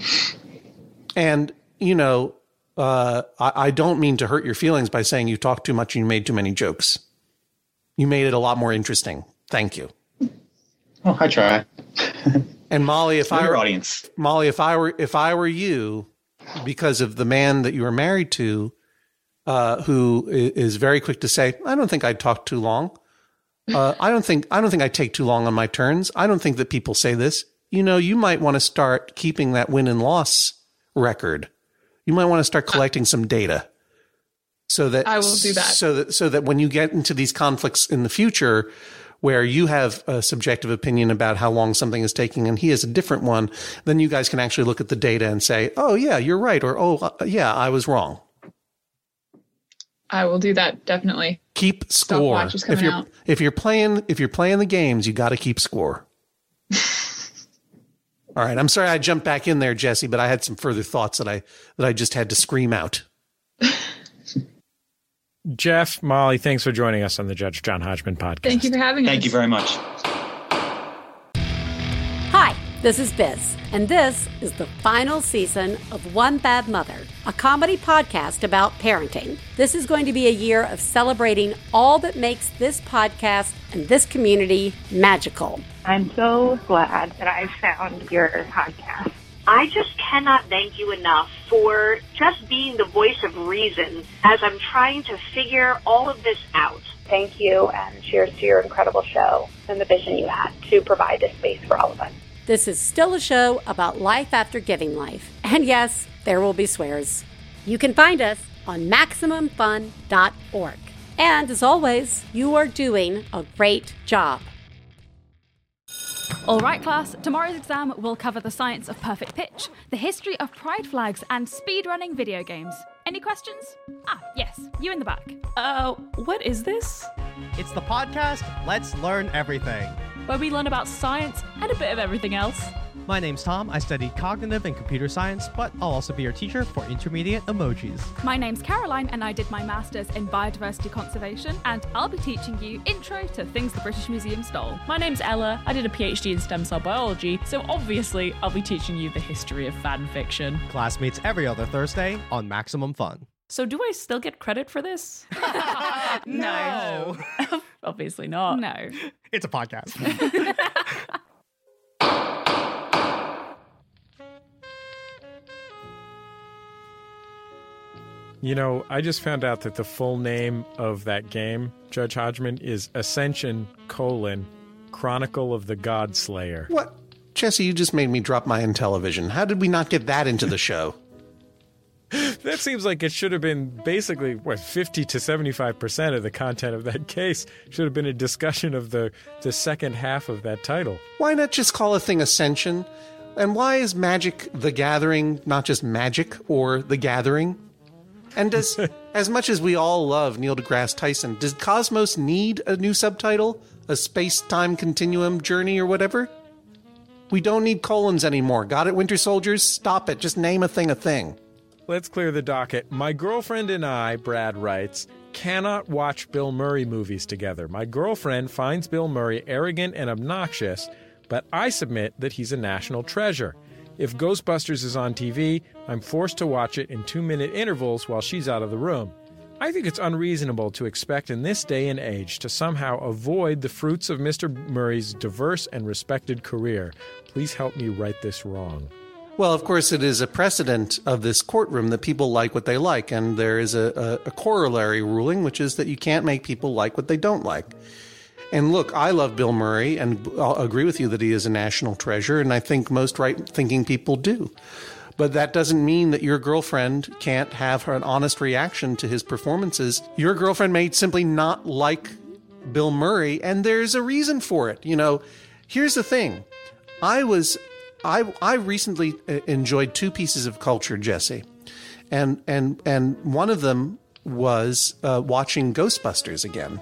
And, you know, uh, I, I don't mean to hurt your feelings by saying you talked too much and you made too many jokes. You made it a lot more interesting. Thank you. Oh, I try. And Molly, if I your were, audience, Molly, if I were if I were you, because of the man that you were married to, Uh, who is very quick to say, I don't think I'd talk too long. Uh, I don't think, I don't think I take too long on my turns. I don't think that people say this. You know, you might want to start keeping that win and loss record. You might want to start collecting some data so that I will do that. So that, so that when you get into these conflicts in the future where you have a subjective opinion about how long something is taking and he has a different one, then you guys can actually look at the data and say, oh yeah, you're right. Or, oh yeah, I was wrong. I will do that, definitely. Keep score. If you're out. if you're playing if you're playing the games, you got to keep score. All right. I'm sorry I jumped back in there, Jesse, but I had some further thoughts that I that I just had to scream out. Jeff, Molly, thanks for joining us on the Judge John Hodgman podcast. Thank you for having us. Thank you very much. Hi, this is Biz, and this is the final season of One Bad Mother, a comedy podcast about parenting. This is going to be a year of celebrating all that makes this podcast and this community magical. I'm so glad that I found your podcast. I just cannot thank you enough for just being the voice of reason as I'm trying to figure all of this out. Thank you, and cheers to your incredible show and the vision you had to provide this space for all of us. This is still a show about life after giving life. And yes, there will be swears. You can find us on Maximum Fun dot org. And as always, you are doing a great job. All right, class, tomorrow's exam will cover the science of perfect pitch, the history of pride flags, and speedrunning video games. Any questions? Ah, yes, you in the back. Uh, what is this? It's the podcast Let's Learn Everything, where we learn about science and a bit of everything else. My name's Tom. I study cognitive and computer science, but I'll also be your teacher for intermediate emojis. My name's Caroline, and I did my master's in biodiversity conservation, and I'll be teaching you intro to things the British Museum stole. My name's Ella. I did a PhD in stem cell biology, so obviously I'll be teaching you the history of fan fiction. Class meets every other Thursday on Maximum Fun. So do I still get credit for this? No. Obviously not. No. It's a podcast. You know, I just found out that the full name of that game, Judge Hodgman, is Ascension, colon, Chronicle of the Godslayer. What? Jesse, you just made me drop my Intellivision. How did we not get that into the show? That seems like it should have been basically, what, fifty to seventy-five percent of the content of that case should have been a discussion of the, the second half of that title. Why not just call a thing Ascension? And why is Magic the Gathering not just Magic or The Gathering? And does, as much as we all love Neil deGrasse Tyson, does Cosmos need a new subtitle? A space-time continuum journey or whatever? We don't need colons anymore. Got it, Winter Soldiers? Stop it. Just name a thing a thing. Let's clear the docket. My girlfriend and I, Brad writes, cannot watch Bill Murray movies together. My girlfriend finds Bill Murray arrogant and obnoxious, but I submit that he's a national treasure. If Ghostbusters is on T V, I'm forced to watch it in two-minute intervals while she's out of the room. I think it's unreasonable to expect in this day and age to somehow avoid the fruits of Mister Murray's diverse and respected career. Please help me right this wrong. Well, of course, it is a precedent of this courtroom that people like what they like, and there is a, a, a corollary ruling, which is that you can't make people like what they don't like. And look, I love Bill Murray, and I'll agree with you that he is a national treasure, and I think most right-thinking people do. But that doesn't mean that your girlfriend can't have an honest reaction to his performances. Your girlfriend may simply not like Bill Murray, and there's a reason for it. You know, here's the thing. I was, I, I recently enjoyed two pieces of culture, Jesse, and and and one of them was uh, watching Ghostbusters again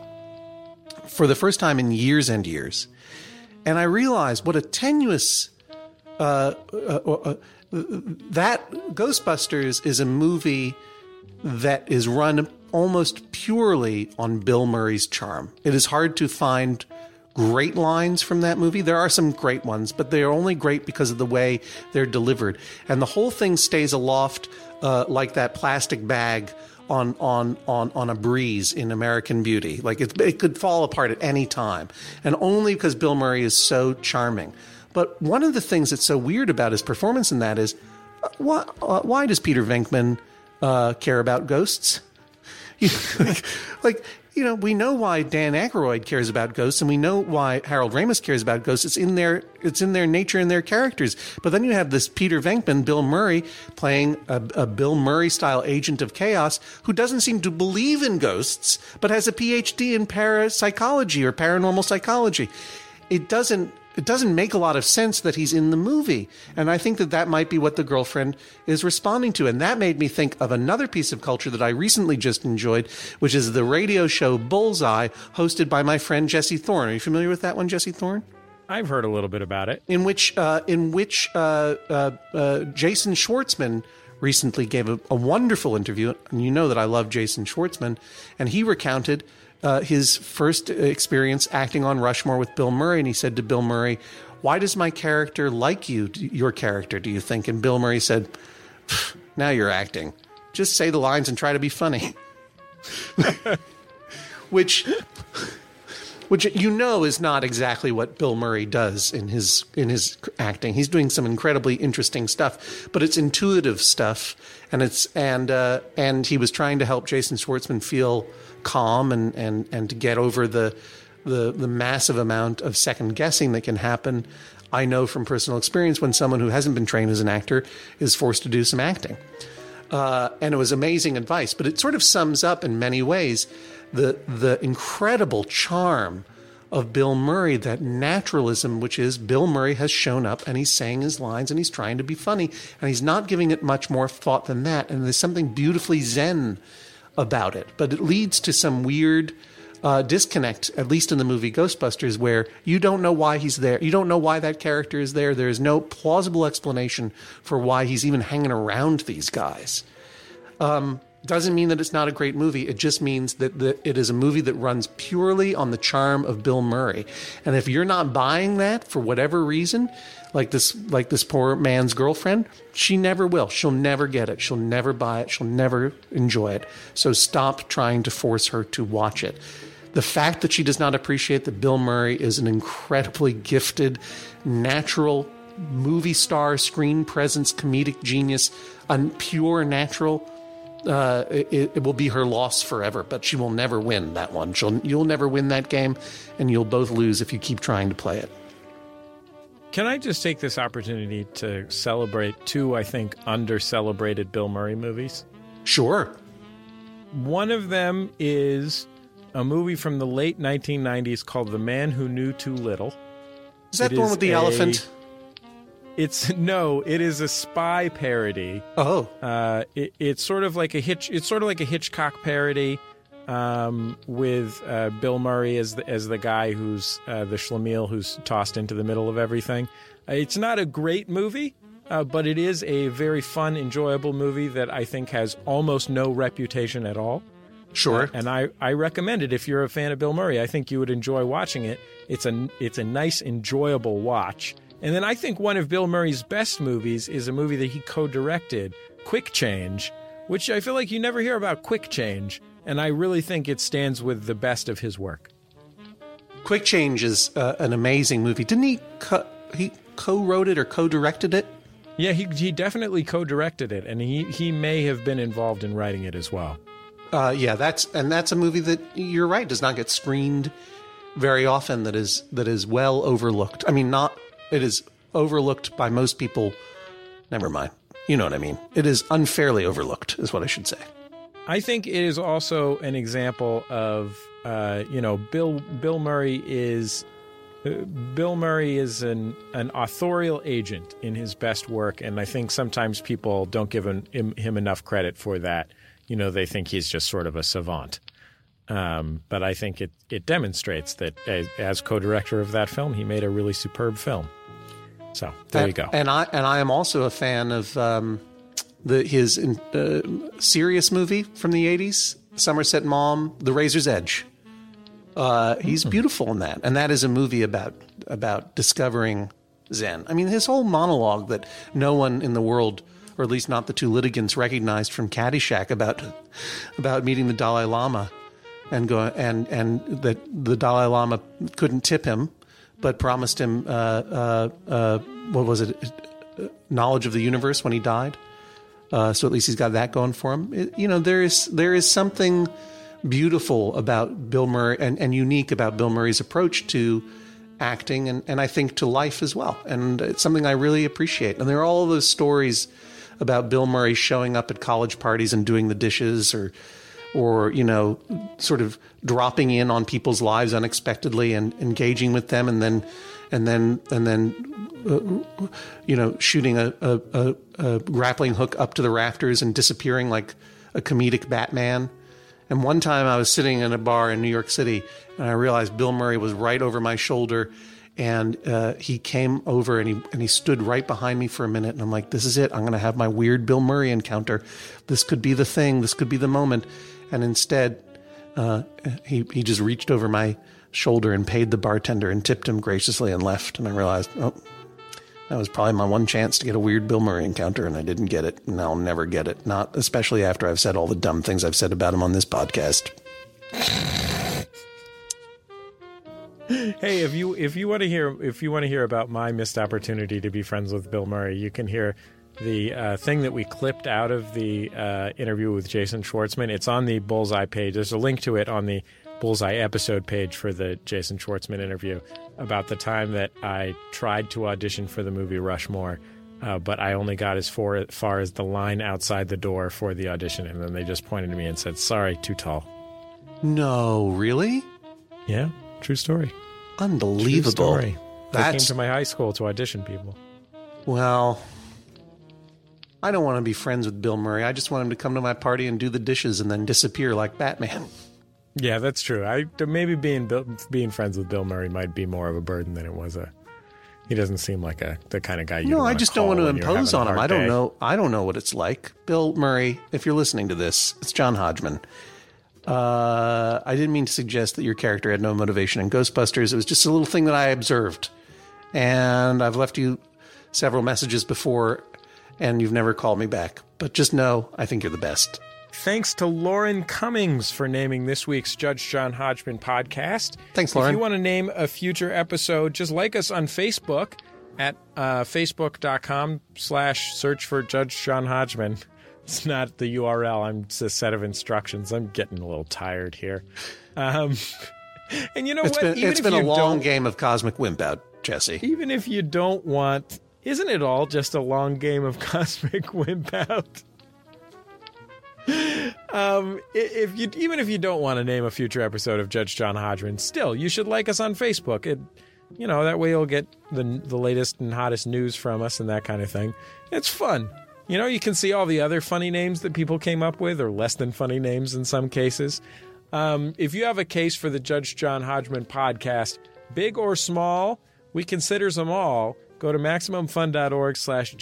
for the first time in years and years, and I realized what a tenuous. Uh, uh, uh, that Ghostbusters is a movie that is run almost purely on Bill Murray's charm. It is hard to find great lines from that movie. There are some great ones, but they are only great because of the way they're delivered. And the whole thing stays aloft uh, like that plastic bag on on on on a breeze in American Beauty. Like it, it could fall apart at any time, and only because Bill Murray is so charming. But one of the things that's so weird about his performance in that is, uh, why, uh, why does Peter Venkman uh, care about ghosts? You know, like, like, you know, we know why Dan Aykroyd cares about ghosts, and we know why Harold Ramis cares about ghosts. It's in their, it's in their nature and their characters. But then you have this Peter Venkman, Bill Murray, playing a, a Bill Murray-style agent of chaos who doesn't seem to believe in ghosts, but has a P H D in parapsychology or paranormal psychology. It doesn't. It doesn't make a lot of sense that he's in the movie. And I think that that might be what the girlfriend is responding to. And that made me think of another piece of culture that I recently just enjoyed, which is the radio show Bullseye, hosted by my friend Jesse Thorne. Are you familiar with that one, Jesse Thorne? I've heard a little bit about it. In which, uh, in which uh, uh, uh, Jason Schwartzman recently gave a, a wonderful interview. And you know that I love Jason Schwartzman. And he recounted Uh, his first experience acting on Rushmore with Bill Murray, and he said to Bill Murray, "Why does my character like you, your character, do you think?" And Bill Murray said, "Now you're acting. Just say the lines and try to be funny." Which, which you know is not exactly what Bill Murray does in his in his acting. He's doing some incredibly interesting stuff, but it's intuitive stuff, and it's and uh, and he was trying to help Jason Schwartzman feel calm and and and to get over the the the massive amount of second guessing that can happen. I know from personal experience when someone who hasn't been trained as an actor is forced to do some acting. Uh, and it was amazing advice, but it sort of sums up in many ways the the incredible charm of Bill Murray, that naturalism, which is Bill Murray has shown up and he's saying his lines and he's trying to be funny and he's not giving it much more thought than that. And there's something beautifully zen about it, but it leads to some weird uh, disconnect, at least in the movie Ghostbusters, where you don't know why he's there. You don't know why that character is there. There is no plausible explanation for why he's even hanging around these guys. Um, doesn't mean that it's not a great movie. It just means that the, it is a movie that runs purely on the charm of Bill Murray. And if you're not buying that for whatever reason, like this, like this poor man's girlfriend, she never will. She'll never get it. She'll never buy it. She'll never enjoy it. So stop trying to force her to watch it. The fact that she does not appreciate that Bill Murray is an incredibly gifted, natural movie star, screen presence, comedic genius, a pure natural, uh, it, it will be her loss forever. But she will never win that one. She'll, you'll never win that game, and you'll both lose if you keep trying to play it. Can I just take this opportunity to celebrate two, I think, under-celebrated Bill Murray movies? Sure. One of them is a movie from the late nineteen nineties called The Man Who Knew Too Little. Is that it the one with the a, elephant? It's no, it is a spy parody. Oh, uh, it, it's sort of like a Hitch. It's sort of like a Hitchcock parody, um, with uh, Bill Murray as the as the guy who's uh, the schlemiel who's tossed into the middle of everything. Uh, it's not a great movie, uh, but it is a very fun, enjoyable movie that I think has almost no reputation at all. Sure. Uh, and I, I recommend it if you're a fan of Bill Murray. I think you would enjoy watching it. It's a, it's a nice, enjoyable watch. And then I think one of Bill Murray's best movies is a movie that he co-directed, Quick Change, which I feel like you never hear about Quick Change. And I really think it stands with the best of his work. Quick Change is uh, an amazing movie. Didn't he, co- he co-wrote it or co-directed it? Yeah, he, he definitely co-directed it. And he, he may have been involved in writing it as well. Uh, yeah, that's and that's a movie that you're right does not get screened very often. That is that is well overlooked. I mean, not it is overlooked by most people. Never mind. You know what I mean. It is unfairly overlooked, is what I should say. I think it is also an example of uh, you know Bill Bill Murray is uh, Bill Murray is an an authorial agent in his best work, and I think sometimes people don't give him, him, him enough credit for that. You know, they think he's just sort of a savant. Um, but I think it, it demonstrates that as, as co-director of that film, he made a really superb film. So there and, you go. And I and I am also a fan of um, the his uh, serious movie from the eighties, Somerset Maugham, The Razor's Edge. Uh, he's mm-hmm. beautiful in that, and that is a movie about about discovering Zen. I mean, his whole monologue that no one in the world, or at least not the two litigants, recognized from Caddyshack about about meeting the Dalai Lama, and go and and that the Dalai Lama couldn't tip him, but promised him uh, uh, uh, what was it, knowledge of the universe when he died. Uh, so at least he's got that going for him. It, you know, there is there is something beautiful about Bill Murray and, and unique about Bill Murray's approach to acting, and, and I think to life as well. And it's something I really appreciate. And there are all of those stories about Bill Murray showing up at college parties and doing the dishes, or, or you know, sort of dropping in on people's lives unexpectedly and engaging with them, and then, and then, and then, uh, you know, shooting a, a, a, a grappling hook up to the rafters and disappearing like a comedic Batman. And one time I was sitting in a bar in New York City, and I realized Bill Murray was right over my shoulder. And uh, he came over and he and he stood right behind me for a minute. And I'm like, this is it. I'm going to have my weird Bill Murray encounter. This could be the thing. This could be the moment. And instead, uh, he, he just reached over my shoulder and paid the bartender and tipped him graciously and left. And I realized, oh, that was probably my one chance to get a weird Bill Murray encounter. And I didn't get it. And I'll never get it. Not especially after I've said all the dumb things I've said about him on this podcast. Hey, if you if you want to hear if you want to hear about my missed opportunity to be friends with Bill Murray, you can hear the uh, thing that we clipped out of the uh, interview with Jason Schwartzman. It's on the Bullseye page. There's a link to it on the Bullseye episode page for the Jason Schwartzman interview about the time that I tried to audition for the movie Rushmore, uh, but I only got as far, far as the line outside the door for the audition, and then they just pointed to me and said, "Sorry, too tall." No, really? Yeah, true story. Unbelievable. True story. That's... They came to my high school to audition people. Well, I don't want to be friends with Bill Murray. I just want him to come to my party and do the dishes and then disappear like Batman. Yeah, that's true. I maybe being being friends with Bill Murray might be more of a burden than it was a. He doesn't seem like a the kind of guy you. No, I just don't want to impose on him. I don't day. know. I don't know what it's like. Bill Murray, if you're listening to this, it's John Hodgman. Uh, I didn't mean to suggest that your character had no motivation in Ghostbusters. It was just a little thing that I observed. And I've left you several messages before, and you've never called me back. But just know, I think you're the best. Thanks to Lauren Cummings for naming this week's Judge John Hodgman podcast. Thanks, Lauren. If you want to name a future episode, just like us on Facebook at uh, facebook.com slash search for Judge John Hodgman. It's not the U R L. I'm it's a set of instructions. I'm getting a little tired here. Um, and you know it's what? Been, even it's if been you a long don't, game of Cosmic Wimp out, Jesse. Even if you don't want... Isn't it all just a long game of Cosmic Wimp out? Um, if you even if you don't want to name a future episode of Judge John Hodgman, still you should like us on Facebook. It, you know, that way you'll get the the latest and hottest news from us and that kind of thing. It's fun. You know, you can see all the other funny names that people came up with, or less than funny names in some cases. Um, if you have a case for the Judge John Hodgman podcast, big or small, we consider them all. Go to MaximumFun.org slash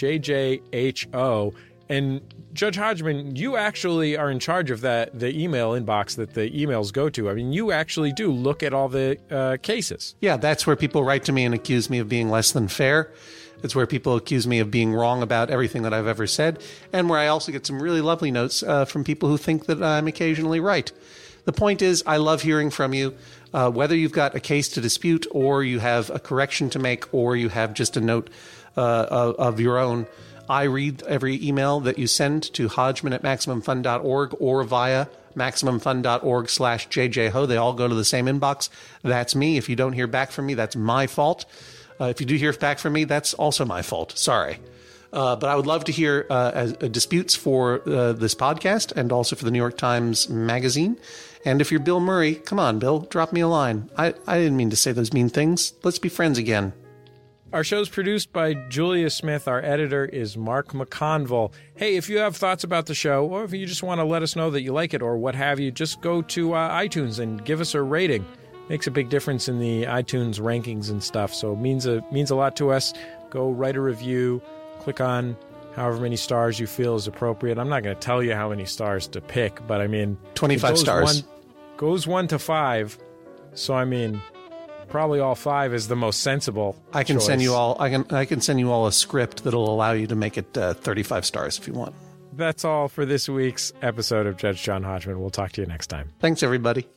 JJHO. And Judge Hodgman, you actually are in charge of that the email inbox that the emails go to. I mean, you actually do look at all the uh, cases. Yeah, that's where people write to me and accuse me of being less than fair. It's where people accuse me of being wrong about everything that I've ever said, and where I also get some really lovely notes uh, from people who think that I'm occasionally right. The point is, I love hearing from you, uh, whether you've got a case to dispute, or you have a correction to make, or you have just a note uh, of, of your own. I read every email that you send to Hodgman at MaximumFun dot org or via MaximumFun.org slash JJHo. They all go to the same inbox. That's me. If you don't hear back from me, that's my fault. Uh, if you do hear back from me, that's also my fault. Sorry. Uh, but I would love to hear uh, as, uh, disputes for uh, this podcast and also for the New York Times Magazine. And if you're Bill Murray, come on, Bill, drop me a line. I, I didn't mean to say those mean things. Let's be friends again. Our show's produced by Julia Smith. Our editor is Mark McConville. Hey, if you have thoughts about the show, or if you just want to let us know that you like it or what have you, just go to uh, iTunes and give us a rating. Makes a big difference in the iTunes rankings and stuff, so it means a, means a lot to us. Go write a review, click on however many stars you feel is appropriate. I'm not going to tell you how many stars to pick, but I mean... twenty-five stars. One, goes one to five, so I mean... Probably all five is the most sensible. I can choice. send you all. I can. I can send you all a script that'll allow you to make it uh, thirty-five stars if you want. That's all for this week's episode of Judge John Hodgman. We'll talk to you next time. Thanks, everybody.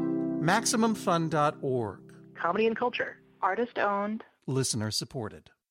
Maximum Fun dot org. Comedy and culture. Artist owned. Listener supported.